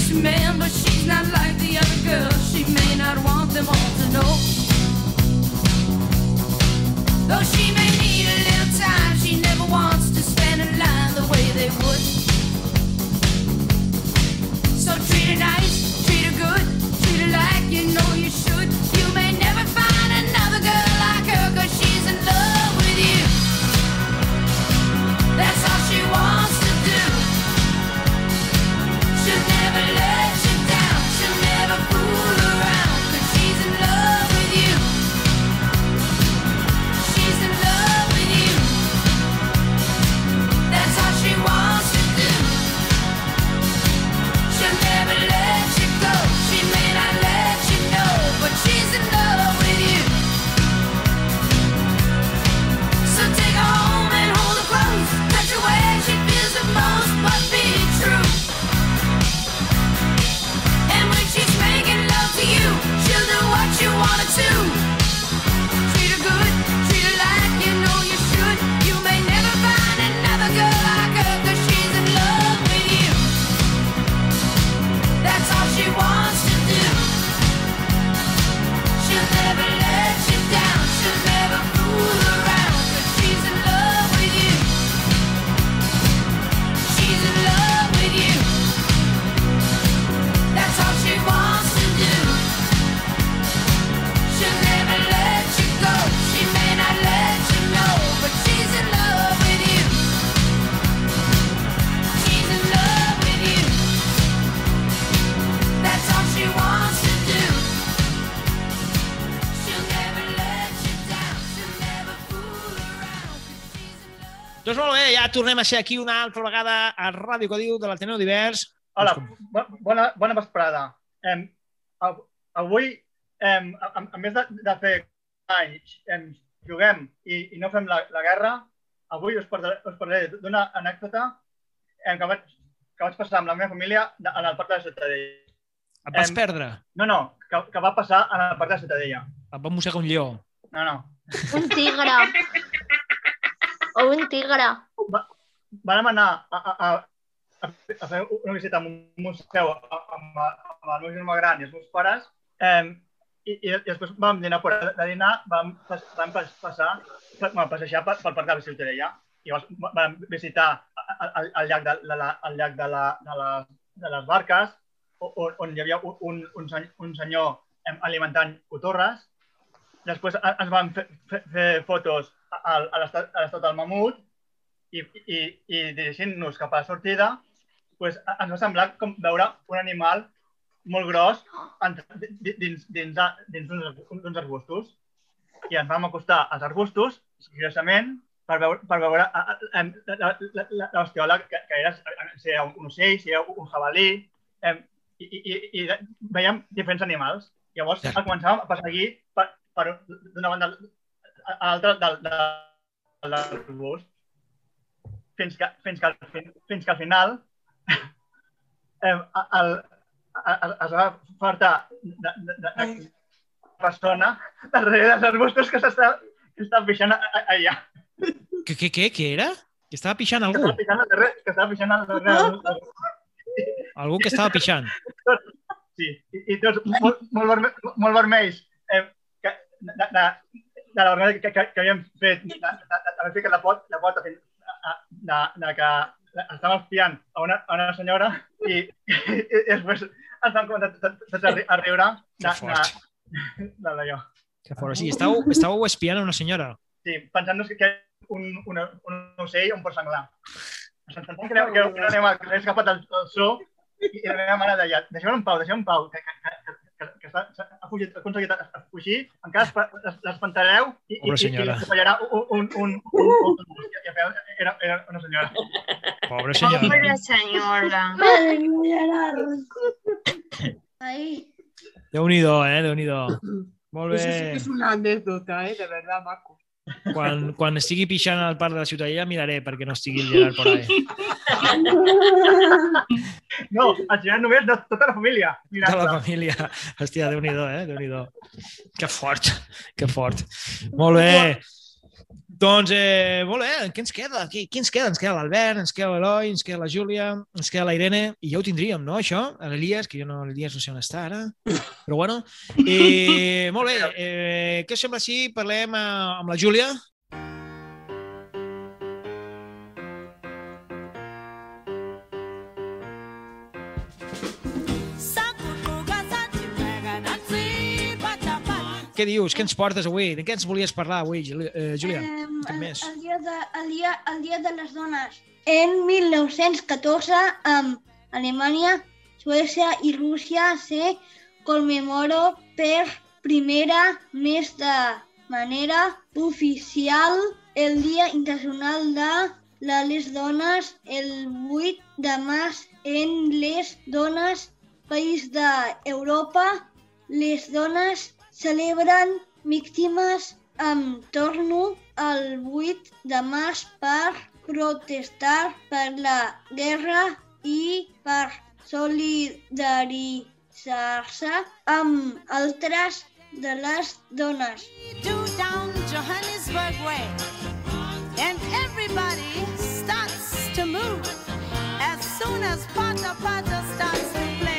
rich man, but she's not like the other girls. She may not want them all to know. Though she may need a little time, she never wants to stand in line the way they would. So treat her nice, treat her good, treat her like you know you should. You may never find another girl like her, 'cause she's in love with you. That's all she wants to do. She'll never let you down, she'll never fool around, 'cause she's in love with you. She's in love with you. That's all she wants to do. She'll never let you go, she may not let you know, but she's in love with you. So take her home and hold her close, touch her where she feels the most, but be true. And when she's making love to you, she'll do what you want her to. Treat her good, treat her like you know you should. You may never find another girl like her, 'cause she's in love with you. That's all she wants to do. She'll never let you down, she'll never fool around, 'cause she's in love with you. She's in love with you. That's all she wants to do. She'll never let you go, she may not let you know, but she's in love with you. She's in love with you. That's all she wants to do. She'll never let you down, she'll never fool around. Doncs molt bé, ja tornem a ser aquí una altra vegada a Ràdio Codiu de l'Ateneu Divers. Hola, bona vesprada. Avui, a més de fer anys, juguem i no fem la guerra, avui us parlaré d'una anècdota que vaig passar amb la meva família en el Parc de la Ciutadella. Et vas perdre? No, que va passar en el Parc de la Ciutadella. Et va mossegar un lleó? No. Un tigre. O un tigre. Vam anar a fer una visita a un museu amb el meu germà gran i els meus pares i després vam dinar de dinar, vam passejar pel Parc de la Ciutadella i vam visitar el llac de les barques on hi havia un senyor alimentant cotorres. Després ens vam fer fotos a l'estat del mamut i dirigint-nos cap a la sortida ens va semblar com veure un animal molt gros dins d'uns arbustos. I ens vam acostar als arbustos, curiosament, per veure l'ostiola, que era si era un ocell, si era un jabalí, i veiem diferents animals. Llavors començàvem a perseguir d'una banda a l'altra de l'arbust, fins que al final es va fartar de persona darrere dels arbustos que s'estava pixant allà. Què era? Que estava pixant algú? Que estava pixant al darrere. Algú que estava pixant? Sí, i tots molt vermells de la vermella que havíem fet, d'haver ficat la pota de que estàvem espiant a una senyora i després ens vam començar tots a riure d'allò. Que fort. Sí, estàveu espiant a una senyora? Sí, pensant-nos que era un ocell o un porc senglar. Pensant que era un animal que s'havia escapat del zoo i la meva mare deia, deixeu-lo en pau, que ha aconseguit fugir, encara l'espantareu i fallarà un... Era una senyora. Pobra senyora. Pobra senyora. Déu-n'hi-do, Déu-n'hi-do. Molt bé. Eso sí que es una anécdota, de verdad, maco. Quan estigui pixant al Parc de la Ciutadella miraré perquè no estigui el Gerard por ahí. No, el Gerard només de tota la família. Tota la família. Hòstia, Déu-n'hi-do, Déu-n'hi-do. Que fort, que fort. Molt bé. Doncs, molt bé, què ens queda? Qui ens queda? Ens queda l'Albert, ens queda l'Eloi, ens queda la Júlia, ens queda la Irene, i ja ho tindríem, no, això? L'Elias, que l'Elias no sé on està ara, però bueno. Molt bé, què us sembla si parlem amb la Júlia? Què dius? Què ens portes avui? De què ens volies parlar avui, Júlia? El dia de les dones. En 1914, Alemanya, Suècia i Rússia se commemora per primera més de manera oficial el Dia Internacional de les Dones el 8 de març en les dones països d'Europa. Les dones celebren víctimes entorn al 8 de març per protestar per la guerra i per solidaritzar-se amb altres de les dones. Down Johannesburg way, and everybody starts to move as soon as Pata Pata starts to play.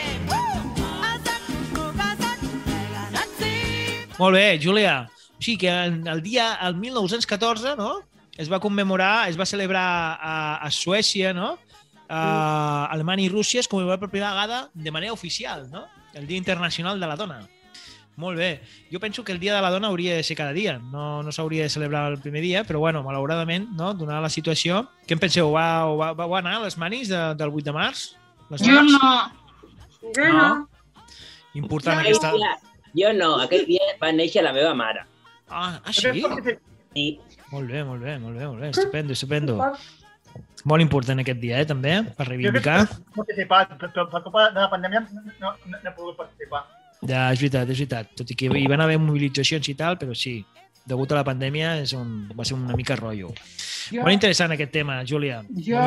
Molt bé, Júlia. O sigui que el 1914, no? Es va commemorar, es va celebrar a Suècia, no? Alemanya i Rússia es commemora per primera vegada de manera oficial, no? El Dia Internacional de la Dona. Molt bé. Jo penso que el Dia de la Dona hauria de ser cada dia. No s'hauria de celebrar el primer dia, però bueno, malauradament, no? Donada la situació. Què en penseu? Vau anar a les manis del 8 de març? Jo no. Jo no. Important aquesta... Jo no, aquest dia va néixer la meva mare. Ah, sí? Sí. Molt bé. Estupendo. Molt important aquest dia, també, per reivindicar. Jo he participat, però per culpa de la pandèmia no he pogut participar. Ja, és veritat. Tot i que hi van haver mobilitzacions i tal, però sí, degut a la pandèmia va ser una mica rotllo. Molt interessant aquest tema, Júlia.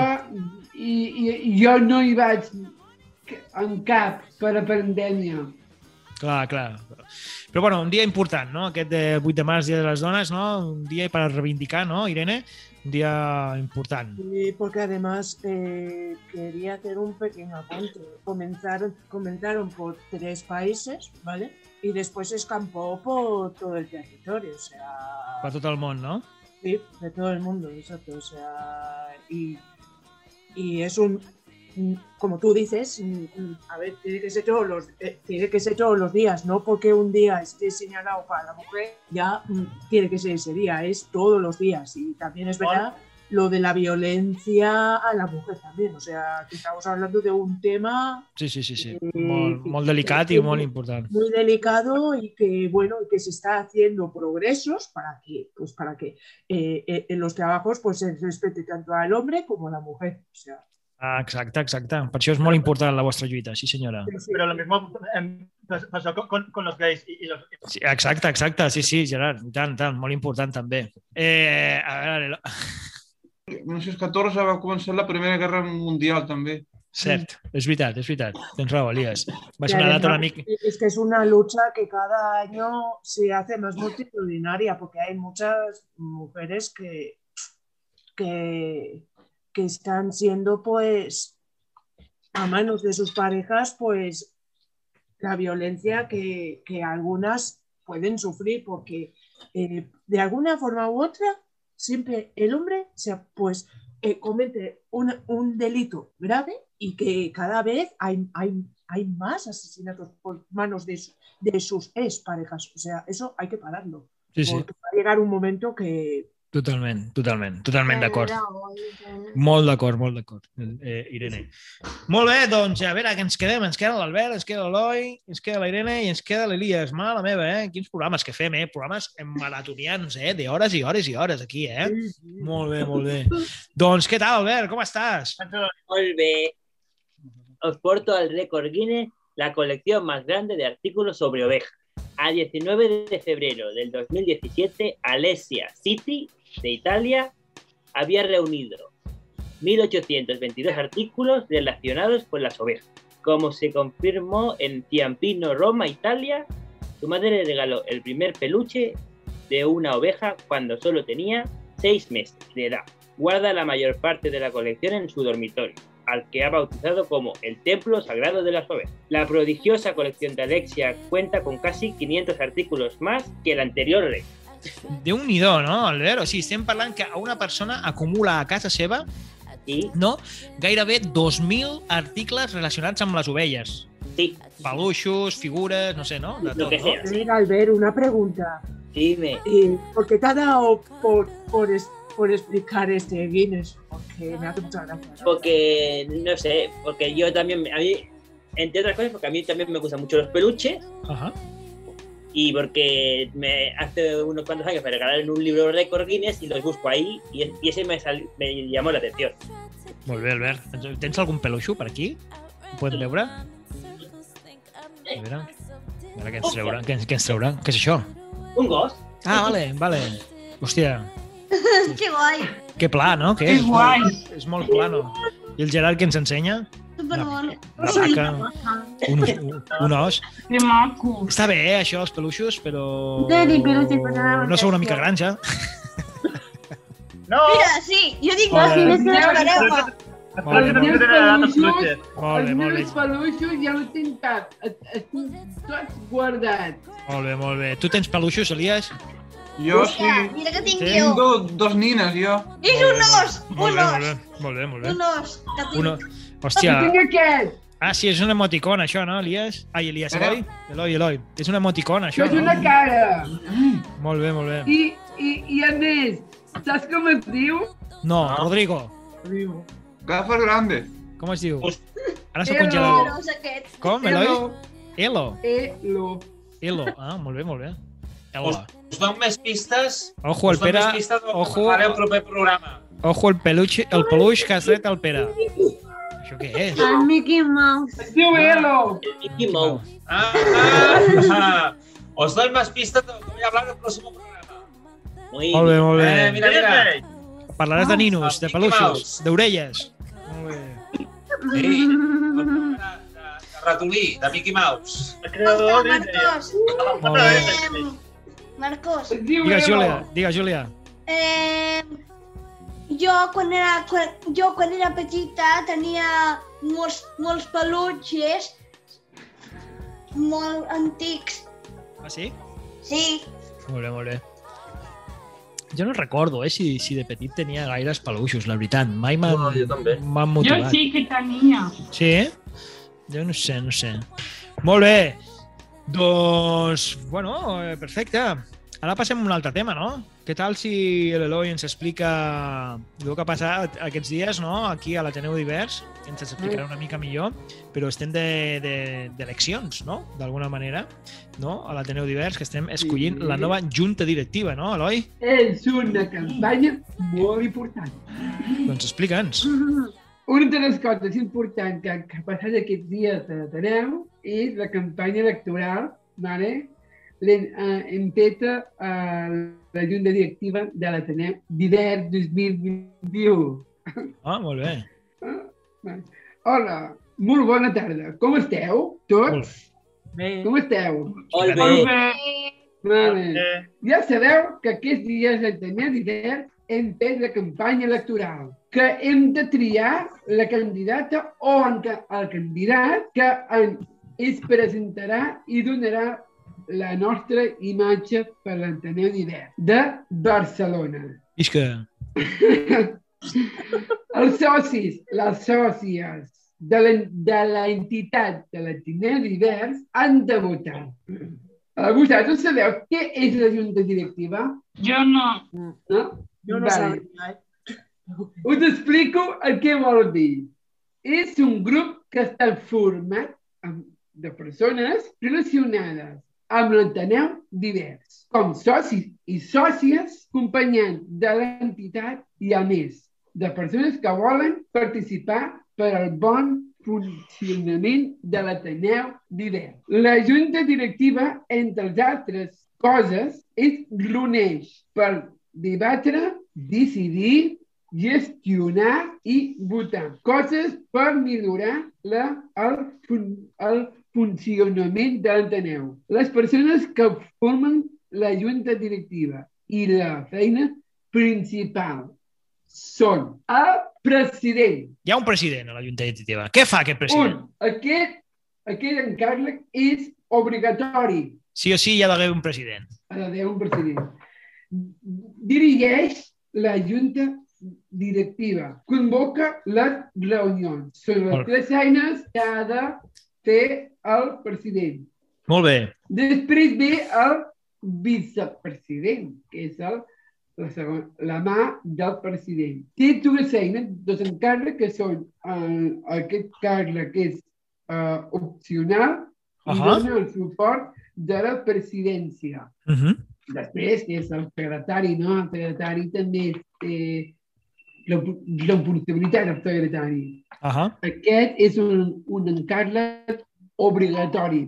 Jo no hi vaig en cap per la pandèmia. Clar. Però bueno, un dia important, ¿no? Aquest 8 de març, Dia de les Dones, ¿no? Un día para reivindicar, ¿no, Irene? Un día importante. Sí, porque además quería hacer un pequeño apunte. Comenzaron por 3 países, ¿vale? Y después se escampó por todo el territorio, o sea... Para todo el mundo, ¿no? Sí, de todo el mundo, exacto, o sea... Y es un... Como tú dices, a ver, tiene que ser todos los días, no porque un día esté señalado para la mujer, ya tiene que ser ese día, es todos los días. Y también es verdad lo de la violencia a la mujer también, o sea, que estamos hablando de un tema... Sí. Molt delicat i molt important. Muy delicado y que, bueno, que se está haciendo progresos para que en los trabajos pues se respete tanto al hombre como a la mujer, o sea... Exacte. Per això és molt important la vostra lluita, sí senyora. Però lo mismo pasó con los gays y los... Sí, exacte, sí, Gerard, tant, molt important també. A veure... En 1914 va començar la Primera Guerra Mundial també. Cert, és veritat. Tens raó, Elias. Va ser una data una mica... Es que es una lucha que cada año se hace más multitudinaria porque hay muchas mujeres que están siendo, pues, a manos de sus parejas, pues, la violencia que algunas pueden sufrir, porque de alguna forma u otra, siempre el hombre comete un delito grave y que cada vez hay más asesinatos por manos de sus exparejas. O sea, eso hay que pararlo. Sí. Porque va a llegar un momento que... Totalment d'acord. Molt d'acord, Irene. Molt bé, doncs, a veure, què ens quedem? Ens queda l'Albert, ens queda l'Eloi, ens queda la Irene i ens queda l'Elias. Mala meva, Quins programes que fem, Programes maratonians, de hores i hores i hores aquí, Molt bé. Doncs, què tal, Albert? Com estàs? Molt bé. Os porto al récord Guinness la colección más grande de artículos sobre ovejas. A 19 de febrero del 2017, Alesia City de Italia había reunido 1.822 artículos relacionados con las ovejas. Como se confirmó en Ciampino, Roma, Italia, su madre le regaló el primer peluche de una oveja cuando solo tenía 6 meses de edad. Guarda la mayor parte de la colección en su dormitorio, al que ha bautizado como el Templo Sagrado de las Ovejas. La prodigiosa colección de Alexia cuenta con casi 500 artículos más que el anterior rei. Déu-n'hi-do, no, Albert? O sigui, estem parlant que una persona acumula a casa seva no? Gairebé 2.000 articles relacionats amb les ovelles. Sí. Peluixos, figures, no sé, ¿no? De Lo tot, que ¿no? sea. Mira, Albert, una pregunta. Dime. ¿Por qué te ha dado por explicar este Guinness? Porque me hace mucha gracia. Porque, no sé, porque yo también, a mí, entre otras cosas, porque a mí también me gustan mucho los peluches. Ajá. Y porque hace unos cuantos años me regalaron un libro récord Guinness y los busco ahí y ese me llamó la atención. Molt bé, Albert. Tens algun peluixo per aquí? Ho podem veure? A veure què ens traurà. Què ens traurà? Què és això? Un gos. Ah, vale. Hòstia, Que guai. que pla, no? Que guai. És molt plano. I el Gerard què ens ensenya? Supermono. Una vaca, un os. Que maco. Està bé, això, els peluixos, però... No sou una mica grans, ja? No! Mira, sí, jo dic Molt bé. més que l'espereu. Molt bé. Els peluixos ja ho tinc cap. Estic tots guardats. Molt bé. Tu tens peluixos, Elias? Jo sí. Mira que tinc Tengo jo. dos nines, jo. És un os! Un os! Molt bé. Un os que tinc. Hòstia. Tinc aquest. Ah, sí, és un emoticon, això, no, Elias? Ai, Elias, Eloi. És un emoticon, això, És una cara. Molt bé. I a més, saps com es diu? No, Rodrigo. Gafas grandes. Com es diu? Ara s'ha Elo. congelat. Com, Eloi? Elo. Elo. Ah, molt bé. Elo. Us dono més pistes. Ojo, el Pere. Ojo. Faré el proper programa. Ojo, el peluix que has tret al Pere. Això què és? El Mickey Mouse. Es diu Elo. Mickey Mouse. Os doy más pistas de lo que voy a hablar el próximo programa. Molt bé. Mira. Parlaràs de ninos, de peluixos, d'orelles. Molt bé. Sí, de ratolí, de Mickey Mouse. Marcos. Digues, Júlia. Jo quan era petita tenia molts peluixos molt antics. Ah, sí? Sí. Molt bé. Jo no recordo, si de petit tenia gaires peluixos, la veritat. Mai m'han motivat. Jo sí que tenia. Sí? Jo no sé. Molt bé. Doncs, bueno, perfecte. Ara passem a un altre tema, no? Què tal si l'Eloi ens explica el que ha passat aquests dies, no? Aquí a l'Ateneu Divers, ens explicarà una mica millor, però estem d'eleccions, no? D'alguna manera, no? A l'Ateneu Divers, que estem escollint la nova junta directiva, no, Eloi? És una campanya molt important. Doncs explica'ns. Una de les coses importants que ha passat aquests dies a l'Ateneu és la campanya electoral, vale? Hem fet la junta directiva de l'Ateneu Divers 2021. Ah, molt bé. Hola, molt bona tarda. Com esteu, tots? Bé. Com esteu? Molt bé. Vale. Ja sabeu que aquests dies a l'Ateneu Divers hem fet la campanya electoral, que hem de triar la candidata o el candidat que es presentarà i donarà la nostra imatge per l'Ateneu Divers de Barcelona. Visca! Els socis, les sòcies de l'entitat de l'Ateneu Divers han de votar. Vosaltres sabeu què és la junta directiva? Jo no. No? Jo no sabia. Us explico el que vol dir. És un grup que està format de persones relacionades amb l'Ateneu Divers, com socis i sòcies acompanyant de l'entitat i, a més, de persones que volen participar per al bon funcionament de l'Ateneu Divers. La junta directiva, entre les altres coses, reuneix per debatre, decidir, gestionar i votar. Coses per millorar el funcionament de l'Ateneu. Les persones que formen la junta directiva i la feina principal són el president. Hi ha un president a la Junta Directiva. Què fa aquest president? Aquest encàrrec és obligatori. Sí o sí hi ha d'haver un president. Ha d'haver un president. Dirigeix la Junta Directiva. Convoca les reunions. Són les tres eines que ha de fer el president. Molt bé. Després ve el vicepresident, que és la mà del president. Té dues eines, dos encàrrecs, que són aquest càrrec que és opcional i dona el suport de la presidència. Després és el secretari, no? El secretari també té l'oportunitat del secretari. Aquest és un encàrrec obligatori.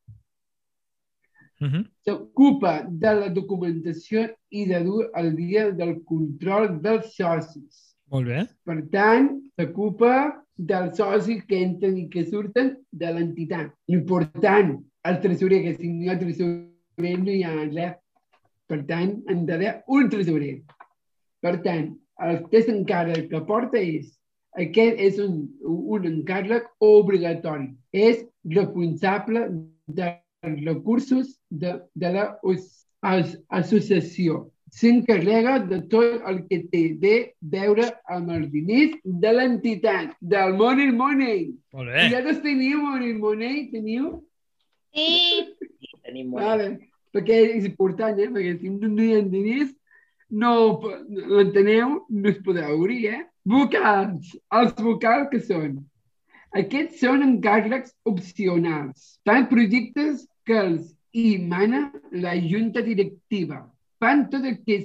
S'ocupa de la documentació i de dur al dia del control dels socis. Molt bé. Per tant, s'ocupa dels socis que entren i que surten de l'entitat. L'important, el tresorer, que si no hi ha tresorer no hi ha res. Per tant, han d'haver un tresorer. Per tant, el que s'encàrrec que porta aquest és un encàrrec obligatori. És responsable dels recursos de l'associació. S'encarrega de tot el que té de veure amb els diners de l'entitat, del Money Money. Molt bé. Vosaltres teniu Money Money? Teniu? Sí. Tenim Money. Vale. Perquè és important, perquè si no hi ha diners, no l'enteneu, no es podrà obrir, Vocals. Els vocals que són? Aquests són encàrrecs opcionals. Fan projectes que els mana la Junta Directiva. Fan tot el que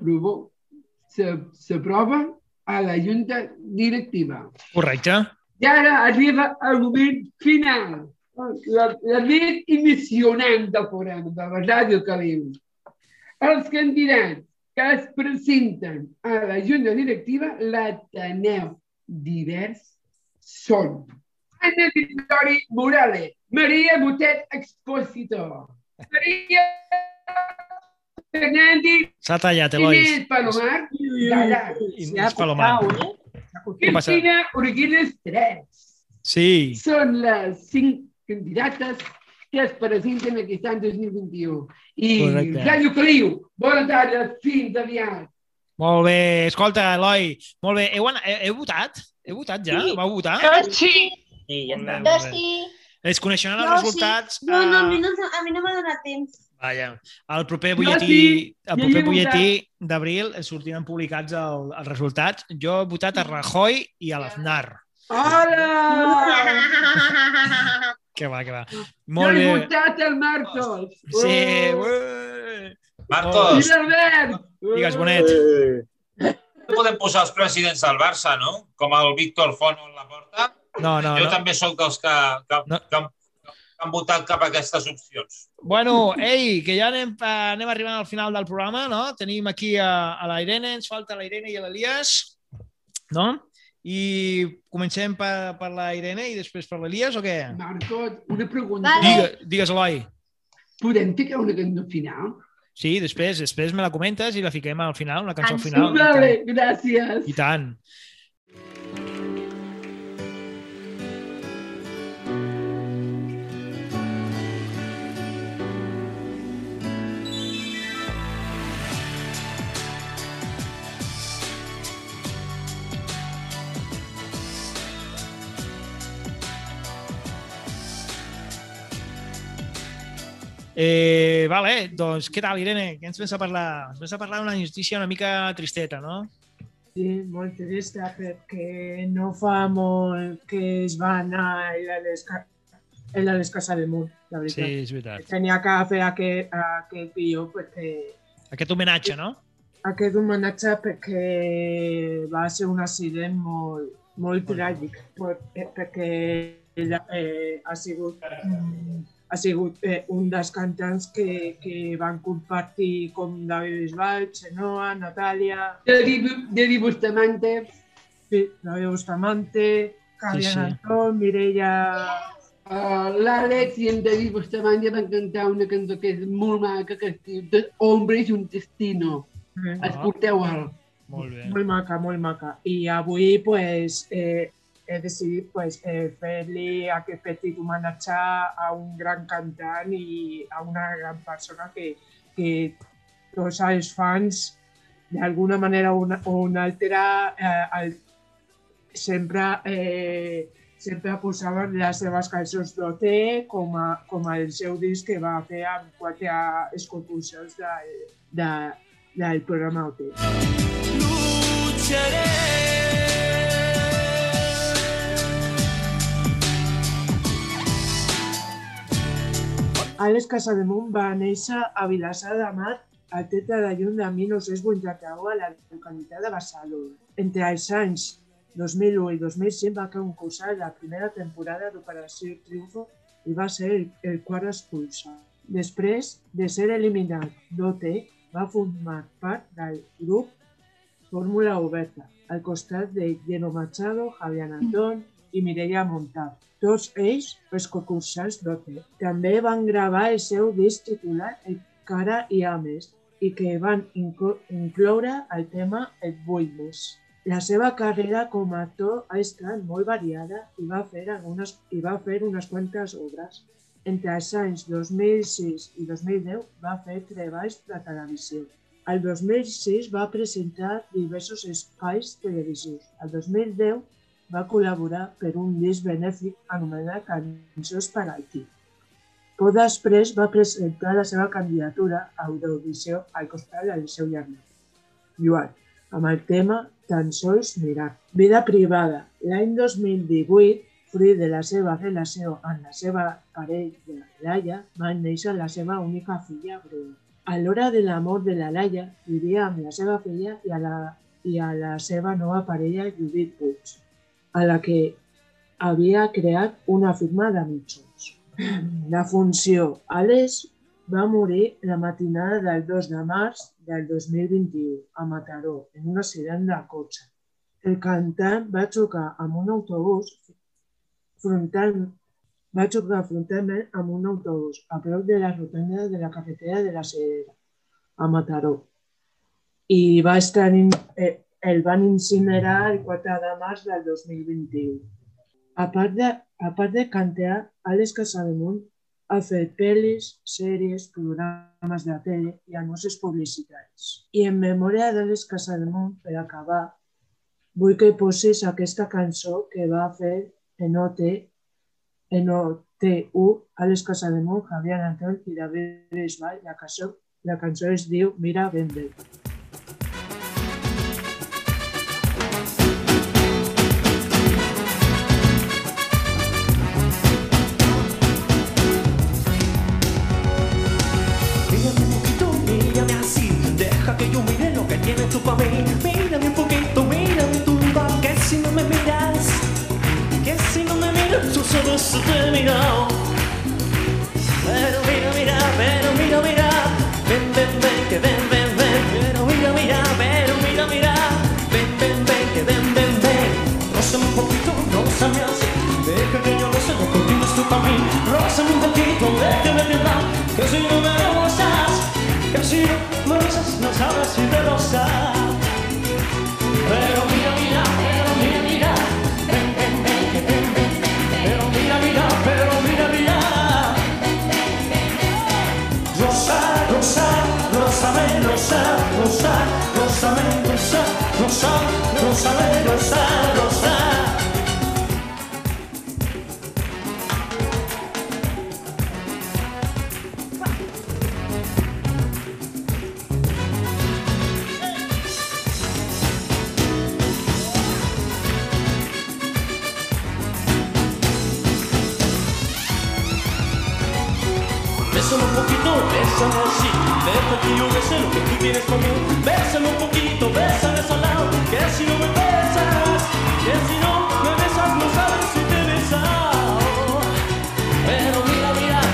s'aprova a la Junta Directiva. Correcte. I ara arriba el moment final. La més emocionant del programa, de la Ràdio Caliu. Els candidats que es presenten a la Junta Directiva, l'Ateneu Divers, són Anna Victori Morales, Maria Botet Expósito, Maria Fernández, S'ha tallat, Eloi. Inés Palomar, Inés Palomar. Cristina Urguines 3. Sí. Són les 5 candidates que es presenten aquest any 2021. I Ràdio Caliu, bona tarda, fins aviat. Molt bé. Escolta, Eloi, molt bé. Heu votat? Heu votat ja? Sí. Vau votar? Sí. Sí, ja està. Jo sí. Es coneixeran els resultats? No, a mi no m'ha donat temps. Vaja. El proper Jo butlletí, sí, el jo proper hi he butlletí d'abril sortiran publicats els resultats. Jo he votat a Rajoy i a l'Aznar. Hola! Que va, que va. Jo Molt he bé. votat el Marcos. Sí. Marcos. I l'Albert. Digues, bonet. No podem posar els presidents del Barça, no? Com el Víctor Font en la porta. No. Jo també sóc dels que han votat cap a aquestes opcions. Bueno, ei, que ja anem arribant al final del programa, no? Tenim aquí a la Irene, ens falta la Irene i l'Elias, no? I comencem per la Irene i després per l'Elias o què? Marcos, una pregunta. Digues, Eloi. Podem ficar una cançó final? Sí, després me la comentes i la fiquem al final, una cançó al final. Vale, gràcies. I tant. Vale, doncs què tal, Irene? Què ens vens a parlar? Ens vens a parlar d'una notícia una mica tristeta, no? Sí, molt trista, perquè no fa molt que es va anar a les Cases del Món, la veritat. Sí, és veritat. Tenia que fer aquest vídeo perquè... Aquest homenatge, no? Aquest homenatge perquè va ser un accident molt tràgic, perquè ella ha sigut un dels cantants que van compartir com David Bisbal, Chenoa, Natàlia... David Bustamante. Sí, David Bustamante, Javier Antón, Mireia... L'Àlex i en David Bustamante van cantar una cançó que és molt maca, que es diu Hombre és un destino. es porteu alt. Molt bé. Molt maca, molt maca. I avui pues, he decidit pues, fer-li aquest petit homenatge a un gran cantant i a una gran persona que tots els fans, d'alguna manera o una altra, sempre posaven les seves cançons d'OT com el seu disc que va fer amb 4 excursions del programa OT. Àlex Casademunt va néixer a Vilassar de Mar el 30 de juny de 1981 a la localitat de Barcelona. Entre els anys 2001 i 2005 va concursar la primera temporada d'Operació Triunfo i va ser el quart expulsat. Després de ser eliminat d'OT, va formar part del grup Fórmula Oberta, al costat de Geno Machado, Javier Antón i Mireia Montalt, tots ells els concursants d'OT. També van gravar el seu disc titulat Encara hi ha més i que van incloure el tema Et vull més. La seva carrera com a actor ha estat molt variada i va fer unes quantes obres. Entre els anys 2006 i 2010 va fer treballs de televisió. El 2006 va presentar diversos espais televisius. El 2010 va col·laborar per un disc benèfic anomenat Cançons per al Qui. Poc després va presentar la seva candidatura a Eurovisió al costat del seu germà, Joan, amb el tema Tan sols mirar. Vida privada. L'any 2018, fruit de la seva relació amb la seva parella, Laia, va néixer la seva única filla, Bruna. A l'hora de la mort de la Laia, vivia amb la seva filla i a la seva nova parella, Judit Puig, a la que havia creat una firma de mitjons. La funció. Àlex va morir la matinada del 2 de març del 2021 a Mataró, en un accident de cotxe. El cantant va xocar amb un autobús frontalment amb un autobús a prop de la rotonda de la carretera de la Cedera, a Mataró. I el van incinerar el 4 de març del 2021. A part de cantar, Àlex Casademunt ha fet pel·lis, sèries, programes de tele i anuncis publicitaris. I en memòria d'Àlex Casademunt, per acabar, vull que posis aquesta cançó que va fer en OT1, Àlex Casademunt, Javier Antón i David Bisbal. La cançó es diu Mira ben bé. Que yo mire lo que tienes tú para mí. Mírame un poquito, mírame tú, que si no me miras, yo solo eso te he mirado. Pero mira, ven, que ven, pero mira, ven, que ven. Rózame un poquito, rózame así, deja que yo lo sé, lo que tienes tú para mí. Rózame un poquito, déjame mirar, que si no me rozas, que si no me rozas, no sabes si te rozas. Pero mira, ven, que ven. Pero mira, rosa. Bésame un poquito, bésame así, deja que yo bese lo que tú tienes por mí. Bésame un poquito, bésame salado, que si no me besas, no sabes si te he besado. Pero mira,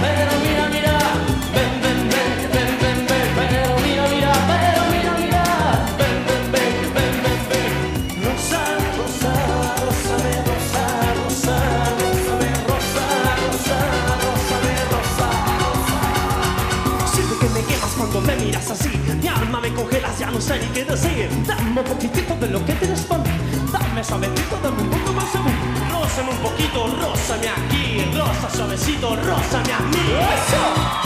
ven, pero mira, ven. Rosa. Cuando me miras así, me alma me congelas, ya no sé ni qué decir. Dame un poquitito de lo que tienes para mí. Dame suavecito, dame un poco más a mí. Rózame un poquito, rózame aquí. Rosa suavecito, rózame a mí. ¡Eso!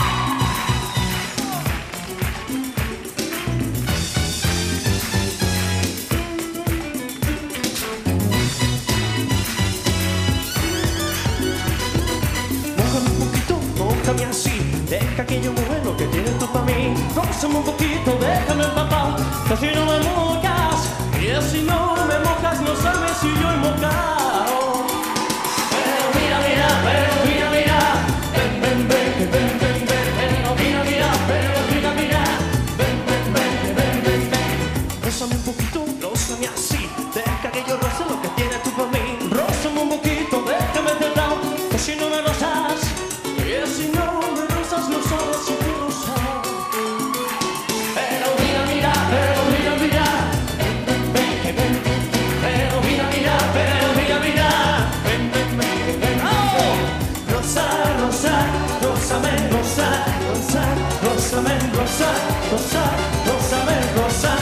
Tócame así, deja que yo mueva lo que tienes tú para mí. Rózame un poquito, déjame empapar, que si no me mojas, y si no me mojas no sabes si yo he mojado. Pero mira, mira, ven, ven, ven, ven, ven, ven, ven. Pero mira, mira, ven, ven, ven, ven, ven, ven. Rózame un poquito, rózame así, deja que yo roce lo que tienes tú para mí. Rózame un poquito, déjame empapar, que si no me rozas. Y si no me rozas, no sabes si te rozas. Pero mira, mira, ven, ven, ven, ven. Pero mira, mira, ven, ven, ven, ven. ¡Oh! Rosa, rosa, rózame, rosa, rosa, rózame, rosa, rosa, rózame, rosa.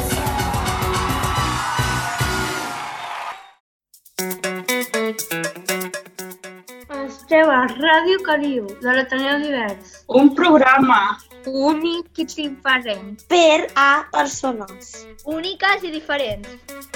Esteu a Ràdio Caliu, de l'Ateneu Divers. Un programa únic i diferent. Per a persones úniques i diferents.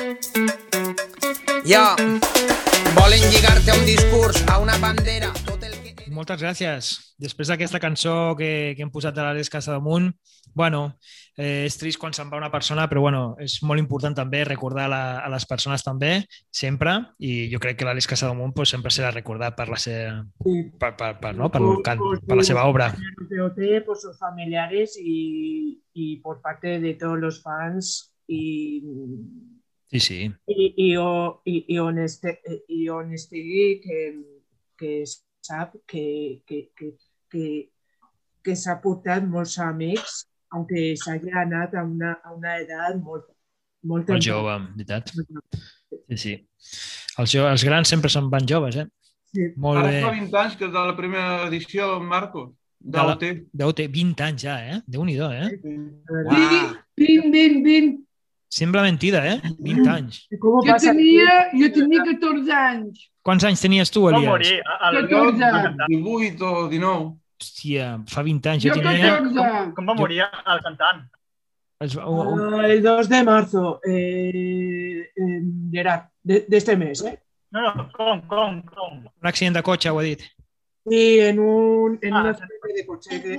Jo, volen lligar-te a un discurs, a una bandera, tot el que... Moltes gràcies. Després d'aquesta cançó que hem posat de l'Àlex Casademunt, bueno, és trist quan se'n va una persona, però bueno, és molt important també recordar a les persones també, sempre, i jo crec que l'Àlex Casademunt pues, sempre serà recordat per la seva, per la seva obra. Por sus familiares y por parte de todos los fans y Sí. Y on estigui que sap que s'ha portat molts amics, aunque s'hagi anat a una edat molt jove, veritat. Sí. Els grans sempre se'n van joves, eh? Sí. Molt bé. Ara fa 20 anys que és de la primera edició, Marcos, d'OT. D'OT, 20 anys ja, eh? Déu-n'hi-do, eh? Sí, 20. Sembla mentida, eh? 20 anys. Jo tenia 14 anys. Quants anys tenies tu, Elias? Va morir al 18 o 19. Hòstia, fa 20 anys. Jo 14. Com va morir el cantant? El 2 de marzo, Gerard, d'este mes, eh? No, com? Un accident de cotxe, ho ha dit. Sí, en una espècie de cotxe que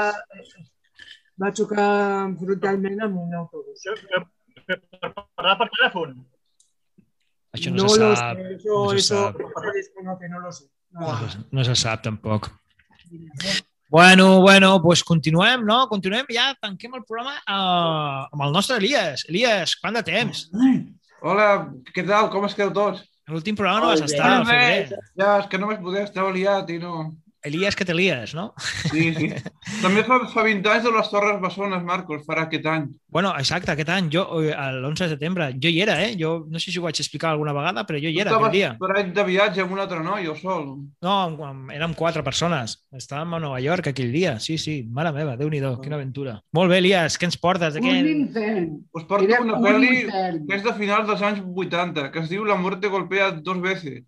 va xocar frontalment amb un autobús. Per parlar per telèfon? Això no se sap. Eso se desconoce, no lo sé. No se sap, tampoc. Bueno, pues continuem, no? Continuem, ja tanquem el programa amb el nostre Elias. Elias, quant de temps? Hola, què tal? Com esteu tots? L'últim programa no vas estar, al febrer. Ja, és que no vaig poder, estava liat i no... Elias que te lies, no? Sí. També fa 20 anys de les Torres Bessones, Marcos, farà aquest any. Bueno, exacte, aquest any, jo, l'11 de setembre, jo hi era, eh? Jo no sé si ho vaig explicar alguna vegada, però jo hi era aquell dia. Tu estaves de viatge amb un altre noi o sol? No, érem 4 persones. Estàvem a Nova York aquell dia, sí, mare meva, Déu-n'hi-do, quina aventura. Molt bé, Elias, què ens portes? Us porto una pel·li que és de finals dels anys 80, que es diu La muerte golpea 2 veces.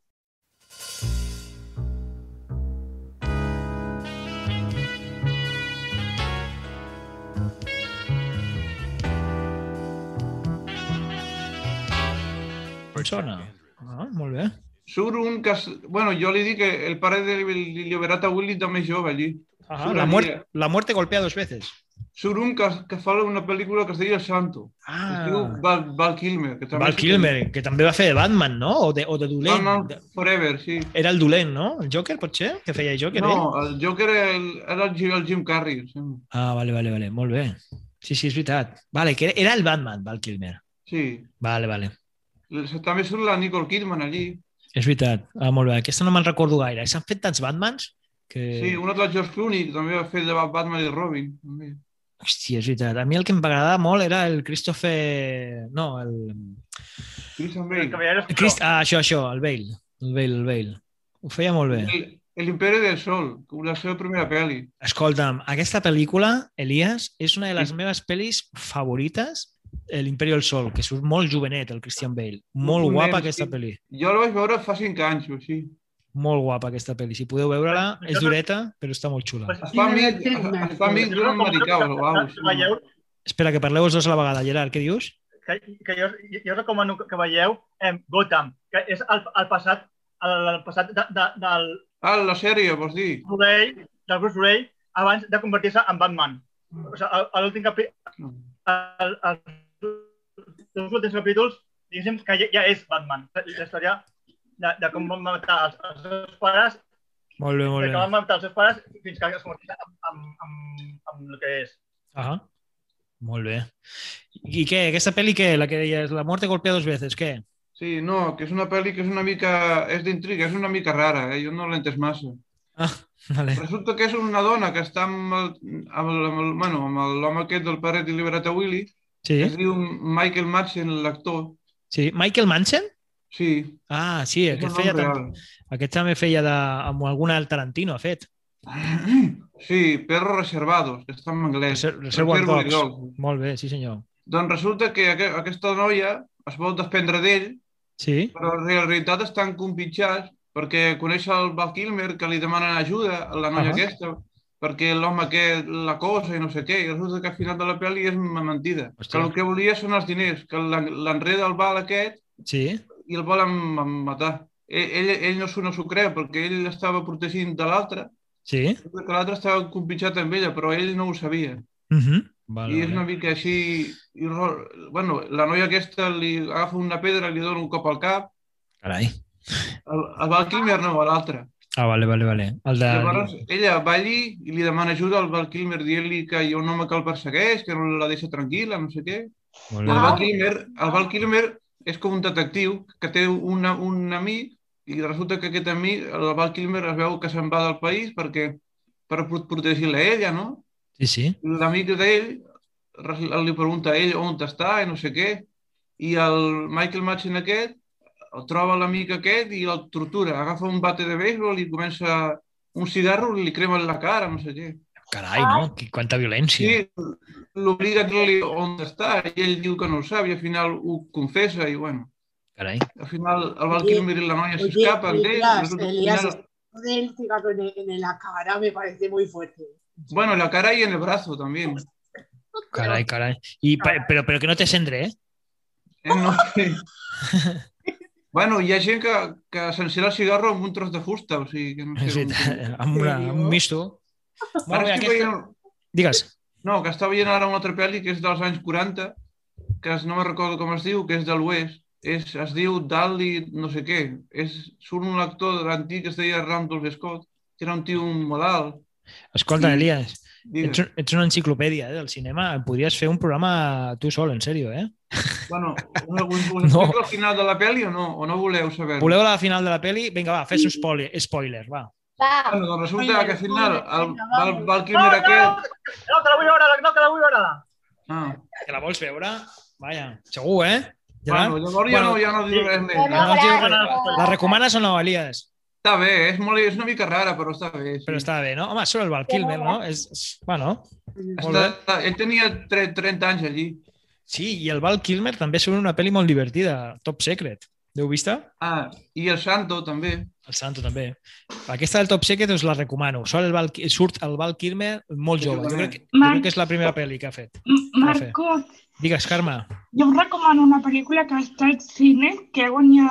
Sona. Molt bé. Surt un que... Bueno, jo li dic que el pare de Liberata Willy també és jove allí. La muerte golpea 2 veces. Surt un que fa una pel·lícula que es diu El Santo. Es diu Val Kilmer. Val Kilmer, que també va fer de Batman, no? O de dolent. No, Forever, sí. Era el dolent, no? El Joker, potser? Que feia Joker, No, el Joker era el Jim Carrey. Vale. Molt bé. Sí, és veritat. Vale, que era el Batman, Val Kilmer. Sí. Vale. També surt la Nicole Kidman allí. És veritat. Molt bé. Aquesta no me'n recordo gaire. S'han fet tants Batmans que... Sí, un altre George Clooney, que també va fer de Batman i Robin. Hòstia, és veritat. A mi el que em va agradar molt era el Christopher... No, el... Christian Bale. Això, el Bale. El Bale. Ho feia molt bé. El Imperi del Sol, la seva primera pel·li. Escolta'm, aquesta pel·lícula, Elias, és una de les meves pel·lis favorites, l'Imperi del Sol, que surt molt jovenet, el Christian Bale. Molt guapa aquesta pel·li. Jo la vaig veure fa 5 anys o així. Molt guapa aquesta pel·li. Si podeu veure-la, és dureta, però està molt xula. Es fa amic d'un americà o alguna cosa. Espera, que parleu els dos a la vegada. Gerard, què dius? Que jo recomano que veieu Gotham, que és el passat del... La sèrie, vols dir? Del Bruce Wayne, abans de convertir-se en Batman. O sigui, a l'últim capítol, els últims capítols, diguéssim que ja és Batman. La història de com van matar els seus pares, Molt bé, molt de bé. com van matar els seus pares fins que es converteix en el que és. Molt bé. I què? Aquesta pel·li què? La que deies, La muerte golpea dos veces, què? Sí, no, que és una pel·li que és una mica... és d'intriga, és una mica rara, jo no l'he entès massa. Vale. Resulta que és una dona que està amb l'home aquest del pare deliberat a Willy, Sí. que es diu Michael Madsen, l'actor. Sí, Michael Manson? Sí. Ah, sí, És el nom real. aquest també feia amb alguna del Tarantino, ha fet. Sí, Perros Reservados, que està en anglès. Reservoir Dogs. Molt bé, sí senyor. Doncs resulta que aquesta noia es vol desprendre d'ell, sí, però en realitat estan compitjats perquè coneix el Val Kilmer, que li demanen ajuda a la noia aquesta, perquè l'home aquest l'acosa i no sé què, i resulta que al final de la pel·li és una mentida. Que el que volia són els diners, que l'enreda el Val aquest i el volen matar. Ell no s'ho creu, perquè ell estava protegint de l'altre, sí, que l'altre estava compitjat amb ella, però ell no ho sabia. I és una mica així... Bueno, la noia aquesta li agafa una pedra i li dona un cop al cap. Carai. El Val Kilmer no, a l'altre. Ah, vale. Llavors, ella va allí i li demana ajuda al Val Kilmer dient-li que hi ha un home que el persegueix, que no la deixa tranquil·la, no sé què. El Val Kilmer és com un detectiu que té un amic i resulta que aquest amic, el Val Kilmer, es veu que se'n va del país per protegir-la a ella, no? Sí. L'amic d'ell li pregunta a ell on està i no sé què, i el Michael Madsen aquest el troba l'amic aquest i el tortura. Agafa un bate de béisbol i comença un cigarro i li crema la cara, no sé què. Carai, no? Quanta violència. Sí, l'obliga a dir-li on està i ell diu que no ho sap i al final ho confessa i bueno. Carai. Al final el Val Kilmer i la noia s'escapen d'ell. Elías, esto del cigarro en la cara me parece muy fuerte. Bueno, en la cara y en el brazo también. Carai. Però que no t'encendre, No sé. Bueno, hi ha gent que s'encera el cigarro amb un tros de fusta, o sigui que no sé. Amb un misto. Molt bé, Digues. No, que està veient ara una altra pel·li que és dels anys 40, que no me recordo com es diu, que és de l'Oest. Es diu Dali no sé què. Surt un actor de l'antic que es deia Randolph Scott, que era un tio modal. Escolta, Elias, ets una enciclopèdia del cinema. Podries fer un programa tu sol, en sèrio, Bueno, us explico al final de la pel·li o no voleu saber? Voleu la final de la pel·li? Vinga, va, fes un spoiler, va. Bueno, doncs resulta que al final el Val Kilmer aquest... No, que la vull veure! Que la vols veure? Vaja, segur, Bueno, llavors ja no dic res més. La recomanes o no, Elias? Està bé, és una mica rara, però està bé. Però està bé, no? Home, surt el Val Kilmer, no? Bueno, molt bé. Ell tenia 30 anys allí. Sí, i el Val Kilmer també surt una pel·li molt divertida, Top Secret. L'heu vista? I el Santo també. El Santo també. Aquesta del Top Secret us la recomano. Surt el Val Kilmer molt jove. Jo crec que és la primera pel·li que ha fet. Marcos. Digues, Carme. Jo us recomano una pel·lícula que està al cine que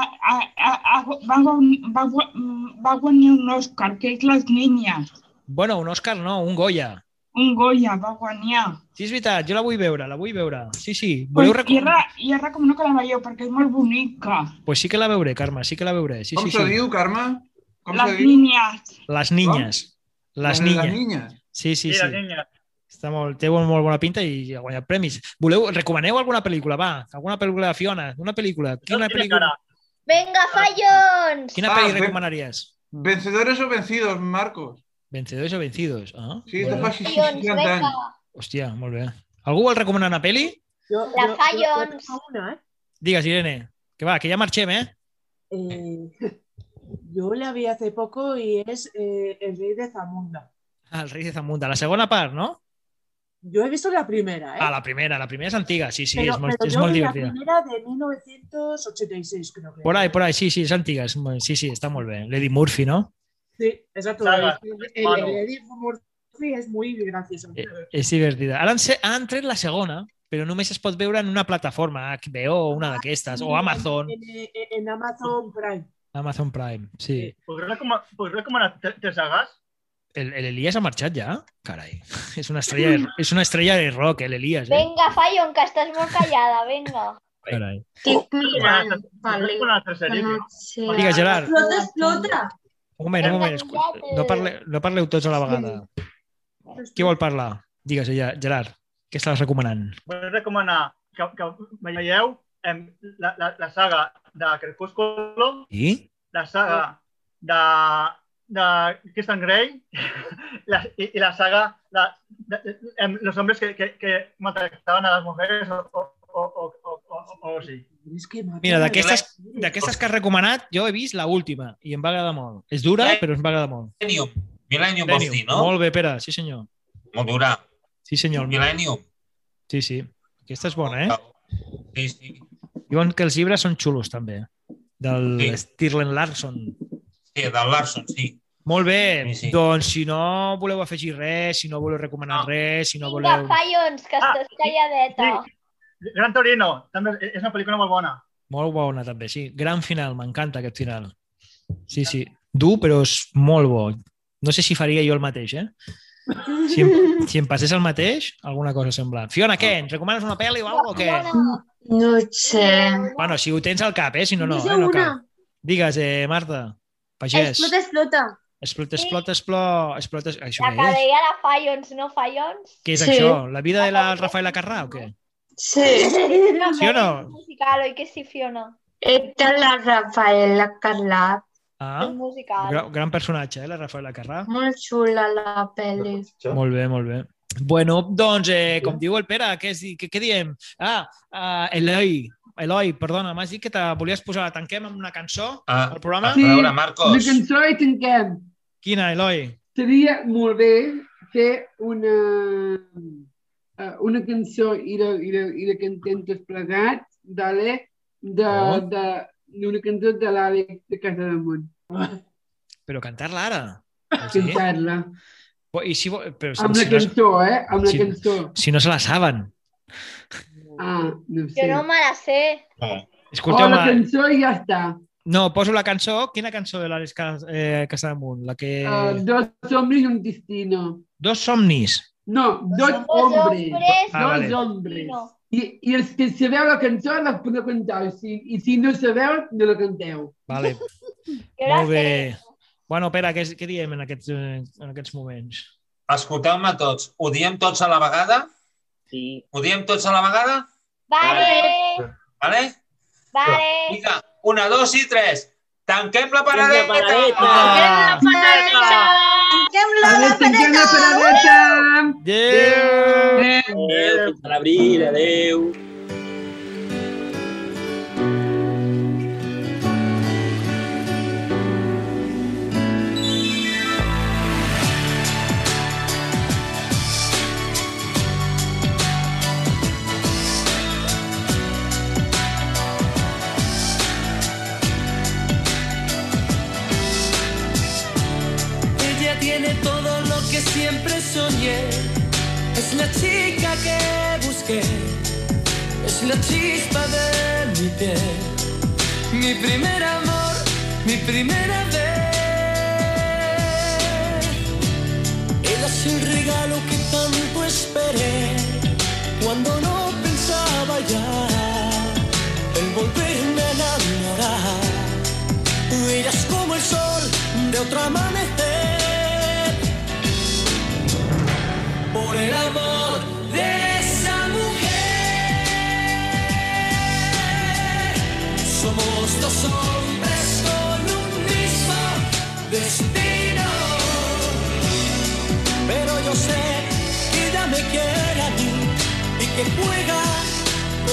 va guanyar un Òscar, que és Les Niñas. Bueno, un Òscar no, un Goya. Un Goya va guanyar. Sí, és veritat, jo la vull veure. Sí. Jo recomano que la veieu perquè és molt bonica. Pues sí que la veuré, Carme, sí que la veuré. Com se diu, Carme? Les Niñas. Les Niñas. Les Niñas. Sí. Té molt bona pinta i ha guanyat premis. Recomaneu alguna pel·lícula, va? Alguna pel·lícula de Fiona? Una pel·lícula? Venga, Fallons! Quina pel·li recomanaries? Vencedores o vencidos, Marcos. Vencedores o vencidos. Sí, te fa 60 anys. Hòstia, molt bé. Algú vol recomanar una pel·li? La Fallons. Digues, Irene. Que va, que ja marxem, Yo la vi hace poco y es El rey de Zamunda. El rei de Zamunda. La segona part, no? Yo he visto la primera, ¿eh? La primera és antiga, sí, pero, és molt yo vi divertida. la primera de 1986, creo que. Por ahí, sí, és antiga, sí, està molt bé. L'Eddie Murphy, no? Sí, exacto. Saga, El Eddie Murphy es muy gracioso. És divertida. Ara han tret la segona, però només es pot veure en una plataforma, HBO o una d'aquestes, o Amazon. En Amazon Prime. Amazon Prime, sí. Puc recomanar tres sagas? El Elías ha marxat ja? Carai, és una estrella de rock, l'Elías. Venga, Fallon, que estàs molt callada, venga. Carai. Estic mirant. Vale. Sí. Digues, Gerard. Explota. Un moment. No parleu tots a la vegada. Qui vol parlar? Digues, Gerard, què estaves recomanant? Vull recomanar que veieu la saga de Crepúsculo, I? la saga de Christian Grey y la saga de los hombres que maltrataban a las mujeres o sí. Mira, d'aquestes que has recomanat, jo he vist l'última i em va agradar molt. És dura, però em va agradar molt. Millennium vols dir, no? Molt bé, Pere, sí senyor. Molt dura. Sí senyor. Millennium. Sí. Aquesta és bona, eh? Sí. Diuen que els llibres són xulos, també. Del Stirling Larson. Sí, del Larson, sí. Molt bé, Sí. doncs si no voleu afegir res, si no voleu recomanar res, si no Vinga, voleu... Fallons, que estàs calladeta. Gran Torino, també és una pel·lícula molt bona. Molt bona, també, sí. Gran final, m'encanta aquest final. Sí. Dur, però és molt bo. No sé si faria jo el mateix, eh? Si em passés el mateix, alguna cosa semblant. Fiona, què? Ens recomanes una pel·li o alguna cosa o què? No sé. Bueno, si ho tens al cap, si no, no. No cal. Digues, Marta, pagès. Explota. Explota. Això La què que és? deia la Fallons, no Fallons? Què és això? La vida de la Rafaela Carrà o què? Sí. Sí o no? Musical, oi que sí, Fiona? Esta es la Rafaela Carrà. Ah, És musical. gran personatge, la Rafaela Carrà. Molt xula la pel·li. Molt bé. Bueno, doncs, com diu el Pere, què diem? Eloi, perdona, m'has dit que te volies posar, tanquem amb una cançó al programa? Sí, una cançó i tanquem. Quina, Eloi? Seria molt bé fer una cançó i la cantem tots plegats, d'una cançó de l'Àlex de Casademont. Però cantar-la ara? Cantar-la. Amb la cançó, Amb la cançó. Si no se la saben. No sé. Jo no me la sé. Escolteu, la cançó i ja està. No, poso la cançó. Quina cançó de l'Àlex Casademont? La que... Dos somnis y un destino. Dos somnis? No, dos hombres. Vale. Dos hombres. I els que sabeu la cançó la podeu cantar. I si no sabeu, no la canteu. Vale. Molt bé. Bueno, Pere, què diem en aquests moments? Escolteu-me tots. Ho diem tots a la vegada? Sí. Ho diem tots a la vegada? Vale. Vale? Vinga, 1, 2 i 3. Tanquem la paradeta! Tanquem la paradeta! Adéu! Fins a l'abril, adéu! Tiene todo lo que siempre soñé. Es la chica que busqué. Es la chispa de mi piel. Mi primer amor, mi primera vez. Eras el regalo que tanto esperé. Cuando no pensaba ya en volverme a enamorar. Eras como el sol de otro amanecer. Por el amor de esa mujer, somos dos hombres con un mismo destino. Pero yo sé que ella me quiere a mí y que juega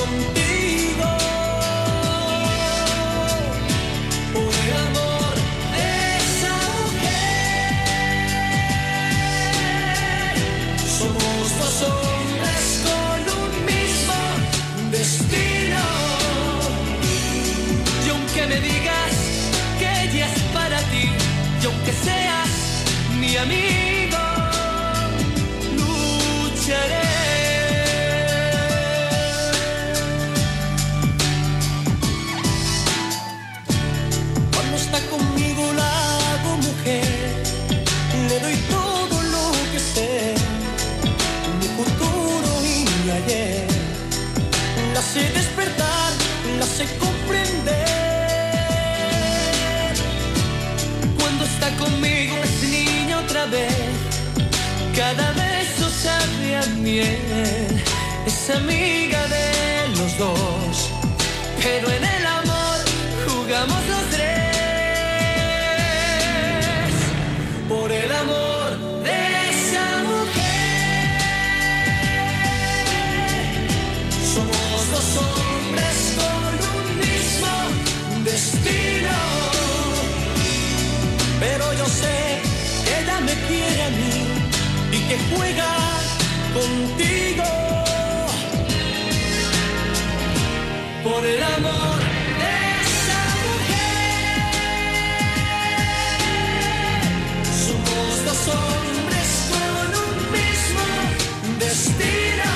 contigo. Por el amor de dos hombres con un mismo destino. Y aunque me digas que ella es para ti, y aunque seas mi amigo, lucharé. Cuando está conmigo la hago mujer, le doy todo lo que sé, mi futuro y mi ayer. La sé despertar, la sé comprender. Cuando está conmigo es niña otra vez, cada beso sabe a miel. Es amiga de los dos, pero en el amor jugamos los tres. Por el amor de esa mujer, somos dos hombres con un mismo destino. Pero yo sé que ella me quiere a mí y que juega contigo. Por el amor de esa mujer, somos dos hombres con un mismo destino.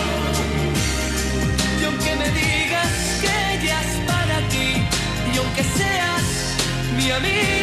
Y aunque me digas que ella es para ti, y aunque seas mi amigo,